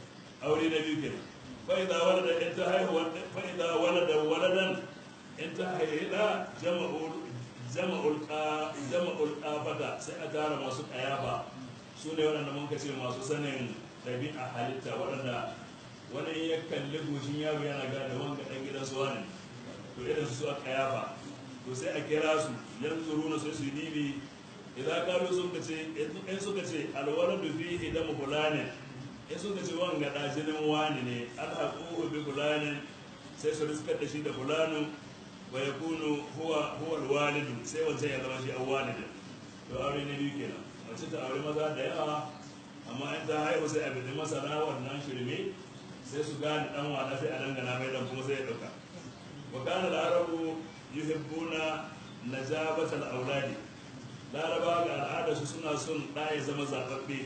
aure na biyu kenan fa idza walada in ta haihu fa idza walada waladan in ta haihu da jama'ul jama'ul qa jama'ul qafata sai a tara masu kayafa su ne waɗanda mun kace masu sanin ɗabi'a halitta waɗanda wani ya kalli goshin yaro yana gane wanga ɗan gidan su wani to irin su a kayafa to sai a kira su yanzu runa sai su yi dibi idan kalu sun ka ce in suka ce alwaladu fihi damu fulanin in suka ce wanga da jinin wani ne alhaquhu bi fulanin sai su riskar da shi da fulanin wa yakunu huwa huwa alwalidu sai wancan ya zama shi awwalid to aure ne biyu kenan mace ta aure maza da yawa amma in ta haihu sai a bi masana wannan shirme sai su gane dan wala sai a dangana mai dan kuma sai ya dauka wa kana al-arabu yuhibbuna najabatal auladi laraba ga al'adarsu suna son ɗa ya zama zaɓaɓɓe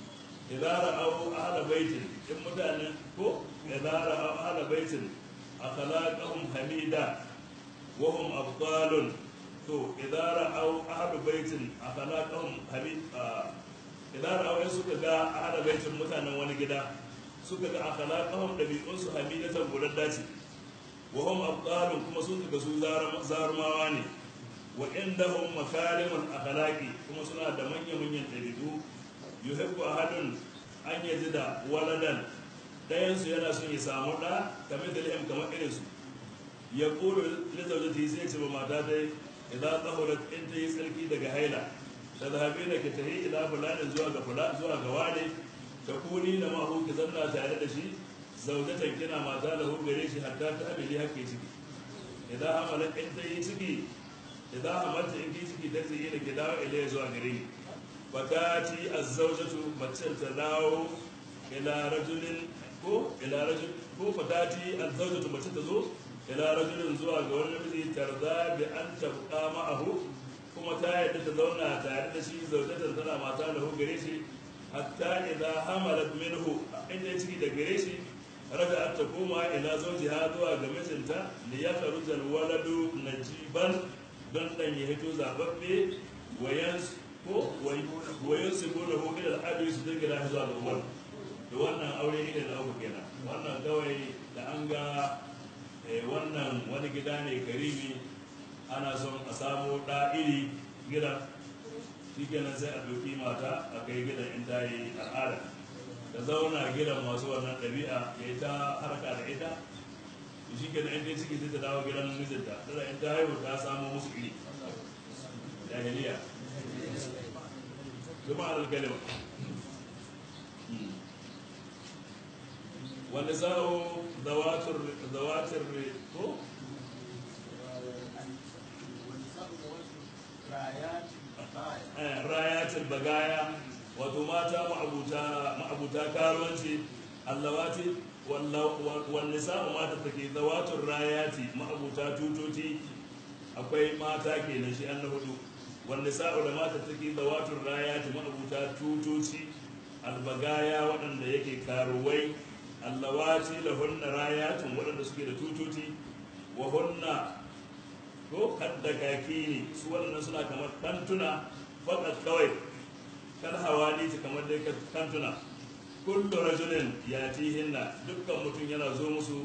idara au ahla baitin in mutanen ko idara au ahla baitin akhlaqahum hamida wa hum afdalun to idara au ahla baitin akhlaqahum hamida idara au suka ga ahla baitin mutanen wani gida suka ga akhlaqahum dabi'unsu hamidatan gudadda ce wa hum afdalun kuma sun ga su zarumawa ne wa indahum makarimul akhlaqi kuma suna da manyan manyan dabi'u yuhibbu ahadun an yajida waladan dayan su yana son ya samu da kamar dalilin kamar irin su ya qulu li zawjati sai ce ba mata dai idan tahurat in ta yi tsarki daga haila da zahabina ke tahi ila fulanin zuwa ga fulan zuwa ga wani ta kuni da mahu ki zanna tare da shi zaujatan kina mata da hu gare shi hatta ta abili hakke ciki idan amalan in ta yi ciki idan amarta in ki ciki ta tsaye da ke dawo ilai zuwa gare ni fatati azzawjatu mace ta dawo ila rajulin ko ila rajul ko fatati azzawjatu mace ta zo ila rajulin zuwa ga wani namiji tarza bi an tabqa ma'ahu kuma ta yadda ta zauna tare da shi zaujatan tana mata da hu gare shi hatta idza hamalat minhu inda ciki da gare shi raja'at ta koma ila zawjiha zuwa ga mijinta li yakhruja alwaladu najiban don dan ya hito zababbe wayan ko wayon su gona ko ila al'adu su dinga da zuwa ga uwar da wannan aure ne da uku kenan wannan kawai da an ga wannan wani gida ne karimi ana son a samu da iri gidan shi kenan sai a ɗauki mata a kai gidan in ta yi al'ada da zauna gidan masu wannan ɗabi'a ya yi ta harka da ita shi kenan in dai ciki sai ta dawo gidan mijinta tana in ta haihu ta samu musu iri jahiliya zuma alkalima wanda sa'o zawatar zawatar ko rayatul bagaya wato mata ma'abuta karuwanci allawati wanda sa'o mata take zawatar rayati ma'abuta tutoci akwai mata kenan shi an na hudu wanda sa'o da mata take zawatar rayati ma'abuta tutoci albagaya waɗanda yake karuwai allawati lahunna rayatun waɗanda suke da tutoci wa hunna ko kadda kaki ne su waɗannan suna kamar kantuna faɗa kawai kan hawali ta kamar dai kantuna kullu rajulin ya hinna dukkan mutum yana zo musu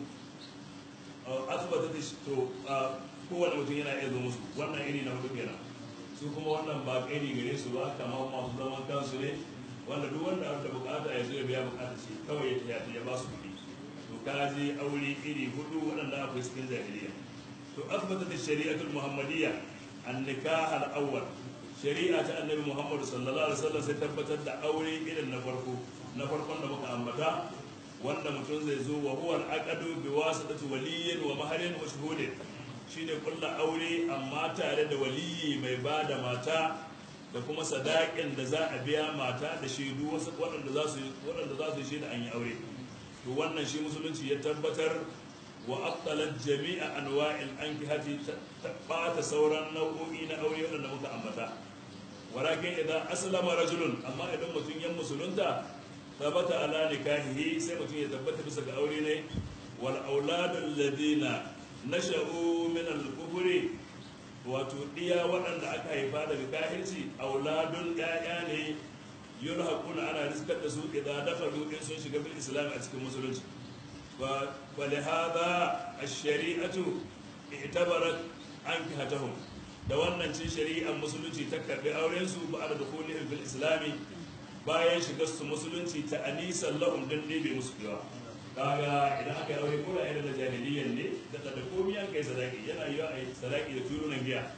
asibata ta to kowane mutum yana iya zo musu wannan iri na hudu kenan su kuma wannan ba iri gare su ba kamar masu zaman kansu ne wanda duk wanda da bukata ya zo ya biya bukata ce kawai ya ta ya ba su kuɗi to ka je aure iri hudu waɗanda akwai cikin jahiliya to asbatat shari'atul muhammadiyya an-nikah al-awwal shari'a ta annabi muhammad sallallahu alaihi wasallam sai tabbatar da aure irin na farko na farkon da muka ambata wanda mutum zai zo wa huwa al-aqdu bi wasitati waliyyin wa maharin wa shuhudin shine kullu aure amma tare da waliyi mai bada mata da kuma sadakin da za a biya mata da shaidu waɗanda za su waɗanda za su shaida an yi aure to wannan shi musulunci ya tabbatar wa abtalat jami'a anwa'il ankihati ta sauran nau'o'i na aure waɗanda muka ambata walakin idan aslama rajulun amma idan mutum ya musulunta tabbata ala nikahihi sai mutum ya tabbata bisa ga aure ne wal auladul ladina nasha'u min al-kufri wato ɗiya waɗanda aka haifa daga kahirci auladun ƴaƴa ne yulhaquna ana riskar da su idan dafalu in sun shiga bil islam a cikin musulunci wa walihada ash-shari'atu i'tabarat ankihatahum da wannan cin shari'ar musulunci ta karbi auren su ba da dukhulihim bil islami bayan shigar su musulunci ta anisan lahum dan ɗebe musu kiwa kaga idan aka yi aure ko da irin da jahiliyyar ne da da komai an kai sadaki yana yiwa a yi sadaki da turunan giya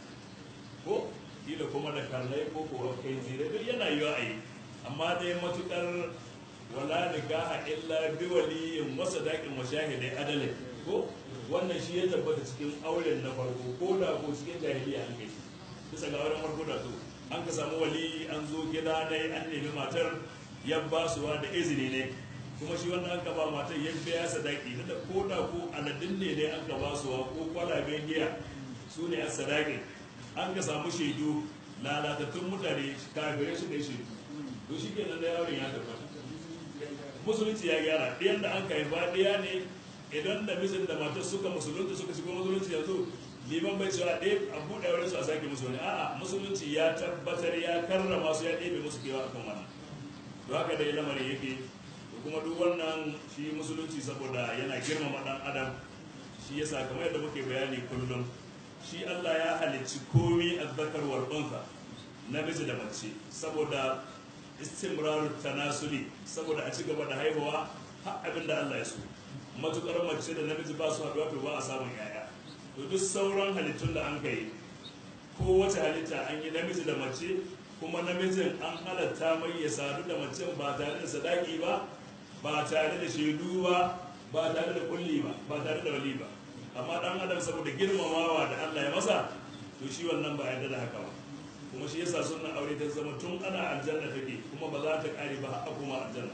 ko kila kuma da karnai ko ko kai zire duk yana yiwa a yi amma dai matukar wala nikaha illa bi waliyin wa sadaqin wa shahidai adalin ko wannan shi ya tabbata cikin auren na farko ko da ko cikin jahiliya an kai bisa ga auren farko da to an ka samu wali an zo gida dai an nemi matar ya ba suwa da izini ne kuma shi wanda an ba matar ya biya sadaki da ko da ko aladin ne dai an ba suwa ko kwalaben giya su ne a sadaki an ka samu shaidu lalatattun mutane kafirai su kai shaidu to shi ke nan da yawon ya tabbata musulunci ya gyara ɗayan da an kai ba ɗaya ne idan da mijin da matar suka musulunci suka shigo musulunci yanzu liman bai cewa ɗaya a buɗe wurin su a sake musu wani a'a musulunci ya tabbatar ya karrama su ya ɗebe musu kewa akan wannan to haka dai lamarin yake kuma duk wannan shi musulunci saboda yana girmama ɗan adam shi yasa kamar yadda muke bayani kullum shi Allah ya halicci komi azzakar wal unsa namiji da mace saboda istimrar tanasuli saboda a ci gaba da haihuwa har abin da Allah ya so matukar mace da namiji ba su haɗuwa to ba a samun yaya to duk sauran halittun da an kai ko wace halitta an yi namiji da mace kuma namijin an halatta mai ya sadu da mace ba tare da sadaki ba ba tare da shaidu ba ba tare da kulli ba ba tare da wali ba amma dan adam saboda girmamawa da Allah ya masa to shi wannan ba yarda da haka ba kuma shi yasa sunnan aure ta zama tun ana aljanna take kuma ba za ta kare ba har kuma aljanna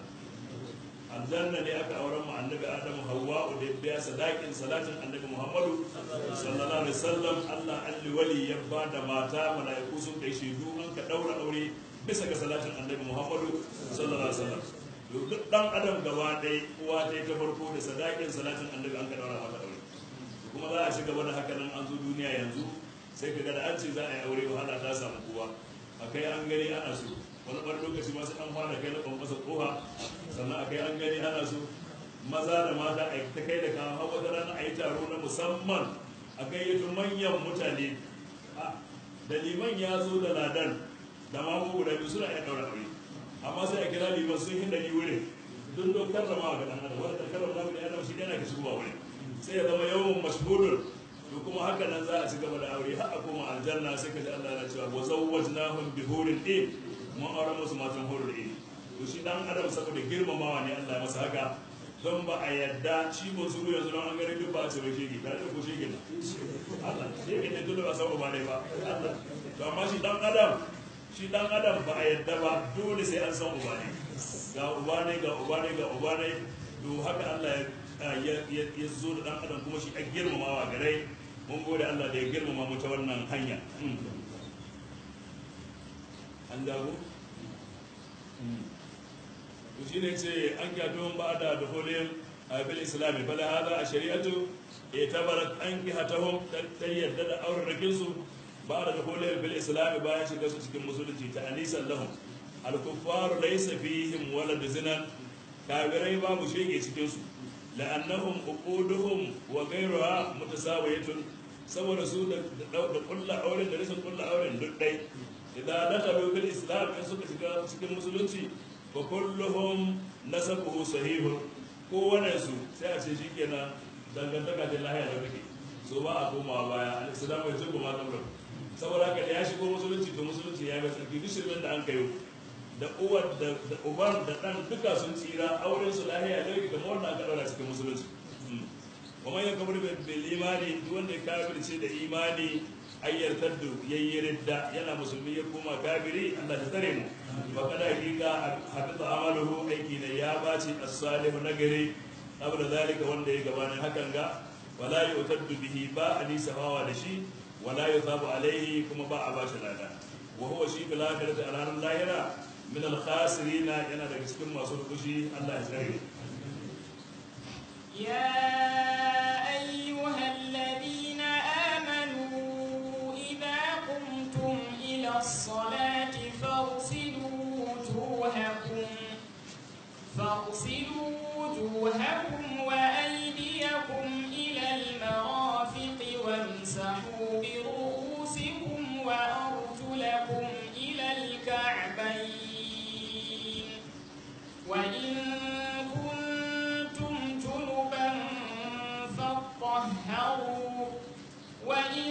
aljanna ne aka auren mu annabi adamu hawwa da biya sadakin salatin annabi muhammadu sallallahu alaihi wasallam Allah alli wali ya ba da mata malaiku sun kai shaidu an ka daura aure bisa ga salatin annabi muhammadu sallallahu alaihi wasallam duk dan adam gaba ɗaya uwa ta ta farko da sadakin salatin annabi an ka daura mata aure kuma za a ci gaba da haka nan an zo duniya yanzu sai ka ga da an ce za a yi aure wahala ta samu kowa akai an gani ana so wani ɓar lokaci ma sai an fara kai na ƙwanƙwasa ƙoha sannan akai an gani ana so maza da mata a ta kai da kawo har wata rana a yi taro na musamman a gayyato manyan mutane da liman ya zo da ladan da mako guda biyu suna iya ɗaura aure amma sai a kira liman sun hinda ni wurin don don karrama ga ɗan adam wanda karrama ga ɗan adam shi yana ka shigowa wurin sai ya zama yawan mashhurun to kuma haka nan za a ci gaba da aure har a koma aljanna sai ka ji Allah yana cewa wa zawwajnahum bi hurin din mun aure musu matan hurul din to shi dan adam saboda girmamawa ne Allah ya masa haka don ba a yadda shi ko su yanzu don an gani duk ba a ce ba shege ta ko shege na Allah shege ne dole ba san ba ne ba Allah to amma shi dan adam shi dan adam ba a yadda ba dole sai an san uba ne ga uba ne ga uba ne ga uba ne to haka Allah ya ya zo da dan adam kuma shi a girmamawa gare mun gode Allah da ya girmama mu ta wannan hanya an dago shi ne ce an kyatun ba da dukulin bil islami bala hada a shari'atu ya tabarat an kihatahum ta yadda da auren su ba da dukulin bil islami bayan shiga su cikin musulunci ta anisan lahum al-kuffar laysa fihim walad zinan kafirai babu shege cikin su la'annahum uquduhum wa ghayruha mutasawiyatun saboda su da da kullu auren da rashin kullu auren duk dai idan dakhalu bil islam in suka shiga cikin musulunci fa kulluhum nasabuhu sahihun kowane su sai a ce shikenan dangantaka da lahiya da kake so ba a komawa baya al-islam bai tuba ma kamar saboda haka ya shigo musulunci to musulunci ya bai tsarki duk shirin da an kayo da uwar da uban da dan duka sun tsira auren su lahiya da kake kamar wanda aka daura cikin musulunci kuma ya kamar bil imani duk wanda ya kafirce da imani ayyar taddu yayi ridda yana musulmi ya koma kafiri Allah ta tsare mu wa kada hakika habita amaluhu aiki ne ya baci as-salihu nagari abda zalika wanda ya gabanin hakan ga wala yutaddu bihi ba ali sahawa da shi wala yuthabu alaihi kuma ba a bashi lada wa huwa shi bil akhirati alaran lahira min al-khasirin yana daga cikin masu rukushi Allah ya tsare ya ayyuhal ladina الصلاة فاغسلوا وجوهكم فاغسلوا وجوهكم وأيديكم إلى المرافق وامسحوا برؤوسكم وأرجلكم إلى الكعبين وإن كنتم جنبا فاطهروا وإن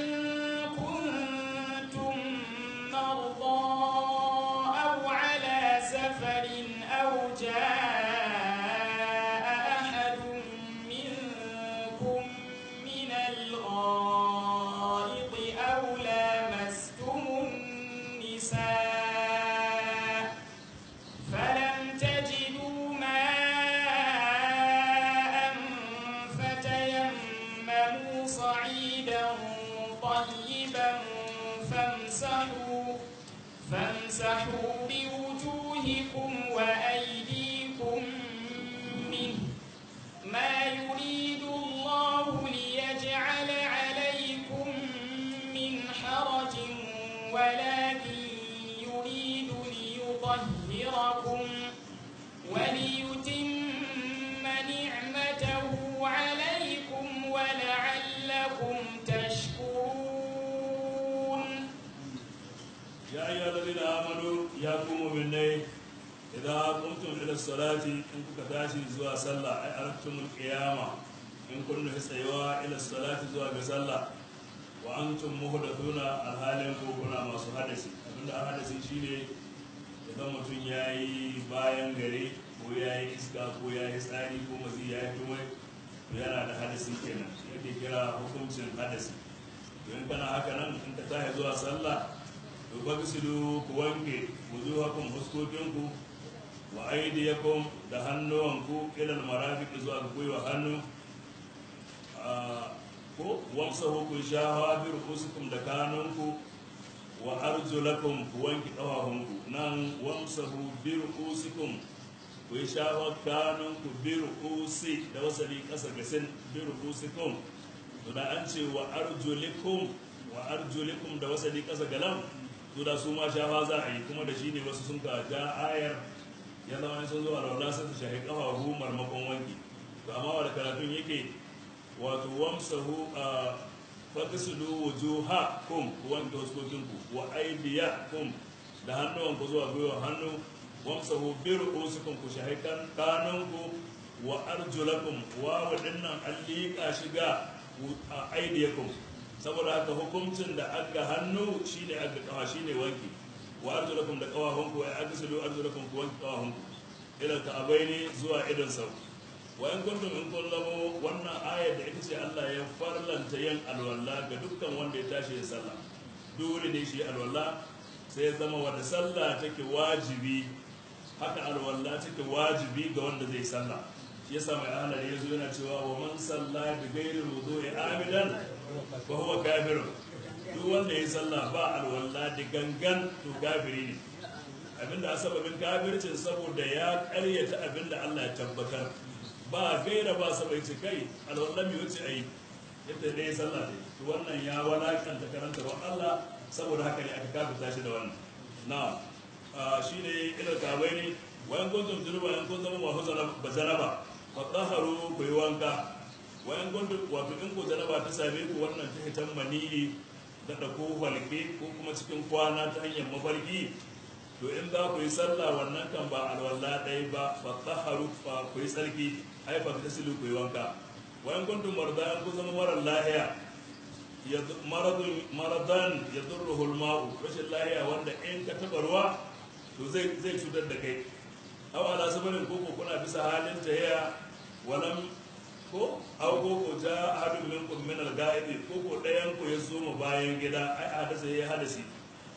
فامسحوا بوجوهكم وأيديكم منه ما يريد الله ليجعل عليكم من حرج ولكن يريد ليطهركم وليتم نعمته عليكم ولعلكم تشكرون يا أيها الذين آمنوا يا قوم بالليل إذا قمتم إلى الصلاة إن كتاشي زوا صلى أي أردتم القيامة إن كنتم حسيوا إلى الصلاة زوا صلى وأنتم مهدثون الحال كنا ما سحدثي أبدا أحدثي شيء إذا متون ياي باين غري ko yayi iska ko yayi tsari ko mazi yayi tumai to yana da hadisi kenan yake kira hukuncin hadisi don kana haka nan in ka tashi zuwa sallah to bagsilu ku wanke wujuhakum huskokinku wa aydiyakum da hannuwanku ila almarafiq zuwa ga gwiwa hannu ko wamsahu ku shawa bi rukusikum da kanunku wa arjulakum ku wanke ƙafafunku nan wamsahu bi rukusikum ku shawa kanunku bi rukusi da wasali ƙasa gasin bi rukusikum to da an ce wa arjulikum wa arjulikum da wasali ƙasa galan to da su ma shafa za a yi kuma da shi ne wasu sun ka ja ayar ya zama in sun zo alwala sai su shahi kafafu marmakon wanki to amma wanda karatun yake wato wamsahu a fakasilu wujuhakum ku wanke huskokinku wa aydiyakum da hannuwanku zuwa gwiwa hannu wamsahu bi ru'usikum ku shahi kanunku wa arjulakum wa wadannan allika shiga a aydiyakum saboda haka hukuncin da aka hannu shine aka kawa shine wanki wa arjulakum da kawahunku wa agsilu arjulakum ku wanke kawahunku ila ka'abaini zuwa idan sau wa in kuntum in kun zamo wannan ayar da ita ce Allah ya farlanta yin alwala ga dukkan wanda ya tashi yin sallah dole ne shi alwala sai ya zama wanda sallah take wajibi haka alwala take wajibi ga wanda zai sallah shi yasa mai ahlar ya zo yana cewa wa man salla bi ghairi wudu'i amidan fa huwa kafir duk wanda ya sallah ba alwala da gangan to kafiri ne abinda asababin kafircin saboda ya karyata abinda Allah ya tabbatar ba gaira ba sabai ce kai alwallah mai wuce a yi yadda ne sallah ne to wannan ya walakanta karantarwar Allah saboda haka ne aka kafita shi da wannan na shi ne ila kabai ne wayan kuntum junuba yan kun zama masu ba janaba fa taharu ku yi wanka wayan kuntum wato in ku janaba ta same ku wannan ta hitan maniyi da ko falke ko kuma cikin kwana ta hanyar mafarki to in za ku yi sallah wannan kan ba alwala ɗaya ba fa taharu fa ku yi tsarki ai fa tasilu ku yi wanka wayan kuntum mardan ku zama marar lahiya maradun maradan yadurruhu alma'u rashin lahiya wanda in ka taba ruwa to zai zai cutar da kai aw ala sabarin koko kuna bisa halin tahiya walam ko aw koko ja ahadun minkum min al-ga'ib koko dayan ku ya zo mu bayan gida ai hadasa yayi hadasi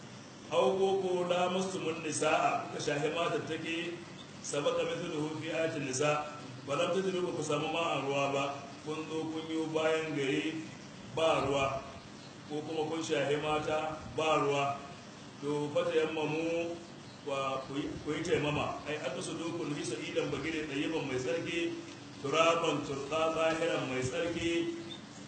aw koko la muslimun nisaa ka shahi mata take sabaka mithluhu fi ayatin nisa walam tajidu ku samu ma ruwa ba kun zo kun yi bayan gari ba ruwa ko kuma kun shahi mata ba ruwa to fata yammamu wa ku yi taimama ai aka su dokun bisa idan bagire ɗayyaban mai tsarki turaban turɗa zahiran mai tsarki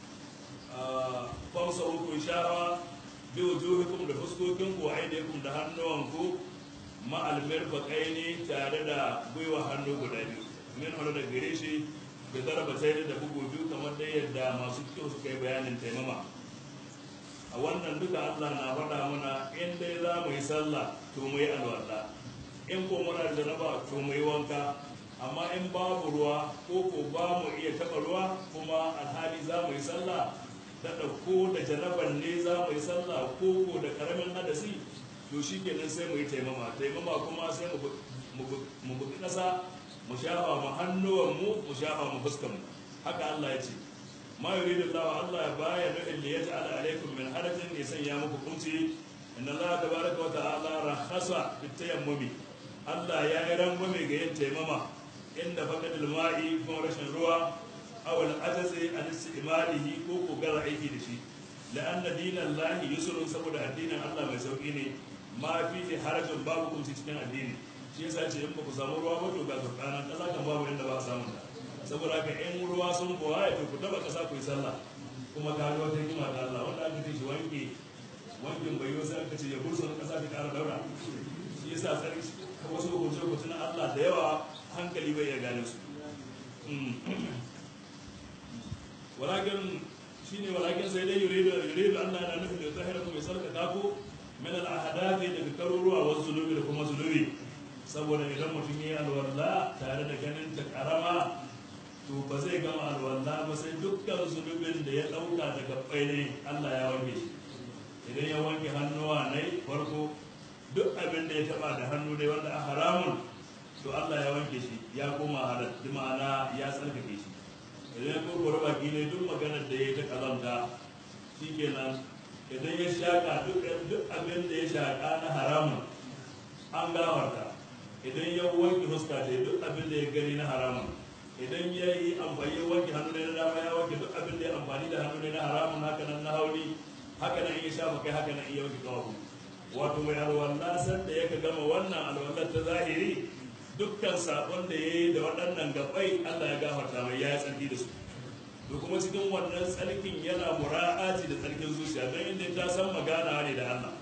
fausa hukun sha'awa bi wujuhikum da fuskokinku wa aidikum da hannuwanku ma'almir baƙaini tare da gwiwa hannu guda biyu min hannu da gare shi da zaraba sai da bugu biyu kamar dai yadda masu kyau suka yi bayanin taimama a wannan duka Allah na faɗa mana in dai za mu yi sallah to mu yi alwala in ko muna da janaba to mu yi wanka amma in babu ruwa ko ko ba mu iya taɓa ruwa kuma alhali za mu yi sallah da ɗauko da janaban ne za mu yi sallah ko ko da ƙaramin hadasi to shi kenan sai mu yi taimama taimama kuma sai mu buɗi ƙasa mu shafa mu hannuwanmu mu shafa mu fuskanmu haka Allah ya ce ma yuridu Allah Allah ya baya nufin da ya ta'ala alaikum min harajin ne sanya muku kunci inna Allah tabaraka wa ta'ala rakhasa bit tayammumi Allah ya yi rangwame ga yin taimama inda faqadul ma'i kuma rashin ruwa aw al ajazi an istimalihi ko ko gara aiki da shi la'anna dinallahi yusrun saboda addinin Allah mai sauki ne ma fi harajin babu kunci cikin addini shi yasa ce in ba ku samu ruwa ba to ga turkanan kasa kan babu inda ba a samu ta saboda haka in ruwa sun kowa ya to ku taba kasa ku yi sallah kuma ka ga wata hikima ta Allah wanda aka ce shi wanke wankin bai yi sai aka ce ya bursa kasa ta kara daura shi yasa sarki wasu hukunce hukunce na Allah da yawa hankali bai ya gane su walakin shine walakin sai dai yuridu yuridu Allah yana nufin da zahira kuma ya sarka ku min al-ahadathi daga karuruwa wasu zunubi da kuma zunubi saboda idan mutum yi alwala tare da ganin ta karama to ba zai gama alwala ba sai dukkan zunubin da ya dauka daga bai ne Allah ya wanke shi idan ya wanke hannuwa ne farko duk abin da ya taba da hannu ne wanda a haramun to Allah ya wanke shi ya koma halal bi ma'ana ya tsarkake shi idan ya kurkura baki ne duk maganar da ya yi ta kazanta shikenan idan ya shaka duk abin da ya shaka na haramun an gawarta idan ya wanke fuska ta duk abin da ya gani na haramun idan ya yi amfani ya wanke hannu ne na dama ya wanke duk abin da ya amfani da hannu ne na haramun haka nan na hauli haka nan iya shafa kai haka nan iya wanke kawahu wato mai alwala san da yaka gama wannan alwallar ta zahiri dukkan sabon da ya yi da waɗannan gabai Allah ya gafarta mai ya yi tsarki da su to kuma cikin wannan tsarkin yana mura'ati da tsarkin zuciya don inda ta san magana ne da Allah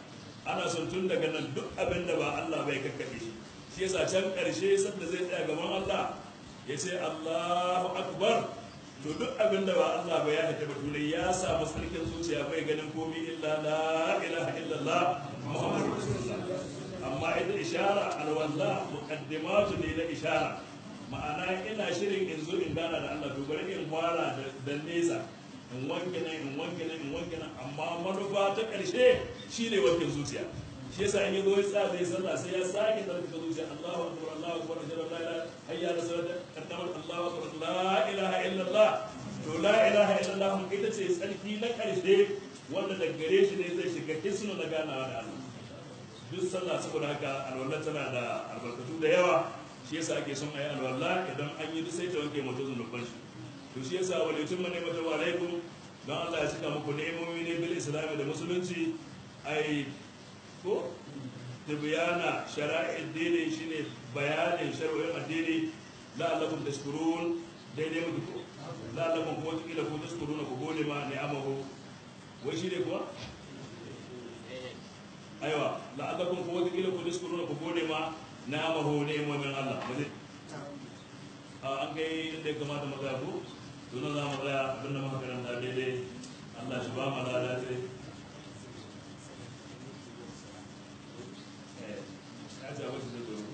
ana son tun daga nan duk abin da ba Allah bai kakkaɓe shi shi yasa can ƙarshe sanda zai tsaya gaban Allah ya ce Allahu akbar to duk abin da ba Allah bai ya hita bature ya samu sarkin zuciya bai ganin komai illa la ilaha illallah muhammadu rasulullah amma ita ishara alwallah muqaddimatu ne na ishara ma'ana ina shirin in zo in gana da Allah to bari in fara da nesa in wanke nan in wanke nan in wanke nan amma manufa ta ƙarshe shine wankin zuciya shi yasa in yazo ya tsaya zai sallah sai ya sake tsarkake zuciya Allahu akbar Allahu akbar ashhadu an la ilaha hayya ala salat qaddamat Allahu akbar la ilaha illallah to la ilaha illallah ita ce tsarki na ƙarshe wanda da gare shi ne zai shiga hisnu na ganawa da Allah duk sallah saboda haka alwala tana da albarkatu da yawa shi yasa ake son ayi alwala idan an yi duk sai ta wanke mutum zunuban shi to shi yasa walaitun mane mata wa alaikum don Allah ya cika muku ni'imomi ne bil islami da musulunci ai ko tibyana shara'id dini shine bayanin shar'o'in addini la'allakum tashkurun daidai muke ko la'allakum ko kila ko tashkuruna ku gode ma ni'amahu wai shi ne kuwa aiwa la'allakum ko kila ko tashkuruna ku gode ma ni'amahu ni'imomin Allah bane an kai inda ya kamata mu tsaya ko tunan za mu tsaya abinda muka karanta daidai Allah shi ba mu lada sai ya ce abin da zai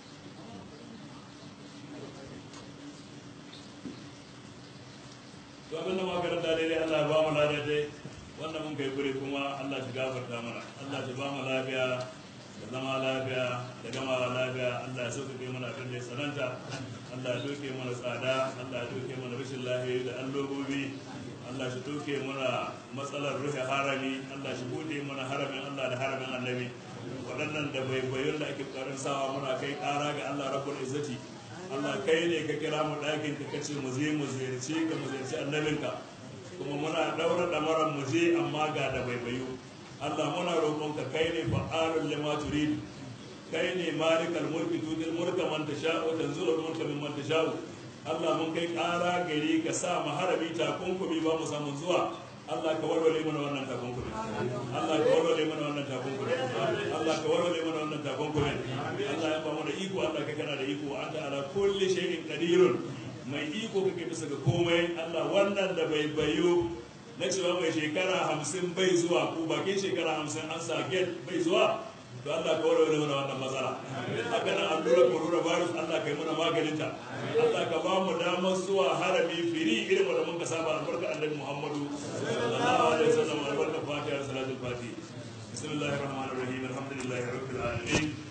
to abinda muka karanta daidai Allah ba mu lada dai wannan mun kai gure kuma Allah shi gafarta mana Allah shi ba mu lafiya da zama lafiya da gama lafiya Allah ya sauƙaƙe mana abin da ya sananta Allah ya doke mana tsada Allah ya doke mana rashin lafiya da allobobi Allah shi doke mana matsalar rufe harami Allah shi bude mana haramin Allah da haramin annabi waɗannan da baibayon da ake ƙarin sawa muna kai ƙara ga Allah rabbul izzati Allah kai ne ka kira mu ɗakin ka kace mu je mu ziyarci ka mu ziyarci annabinka kuma muna ɗaura ɗamaran mu je amma ga da baibayo Allah muna roƙonka kai ne fa'alul lima turid kai ne malikal mulki tudil mulka man tasha'u tanzilul mulka mimman tasha'u Allah mun kai ƙara gari ka sa mu harabi takunkumi ba mu samu zuwa Allah ka warware mana wannan takunkumi Allah ka warware mana wannan takunkumi Allah ka warware mana wannan takunkumi Allah ya ba mu da iko Allah ka kana da iko anta ala kulli shay'in qadirun mai iko kake bisa ga komai Allah wannan da bai bayo na cewa mai shekara hamsin bai zuwa ko bakin shekara hamsin an sa get bai zuwa to Allah ka warware mana wannan matsala haka nan allura coronavirus Allah kai mana maganinta Allah ka ba mu damar zuwa harami firi irin wanda mun ka saba albarka annabi Muhammadu sallallahu alaihi wasallam albarka fatiha salatul fatiha bismillahir rahmanir rahim alhamdulillahi rabbil alamin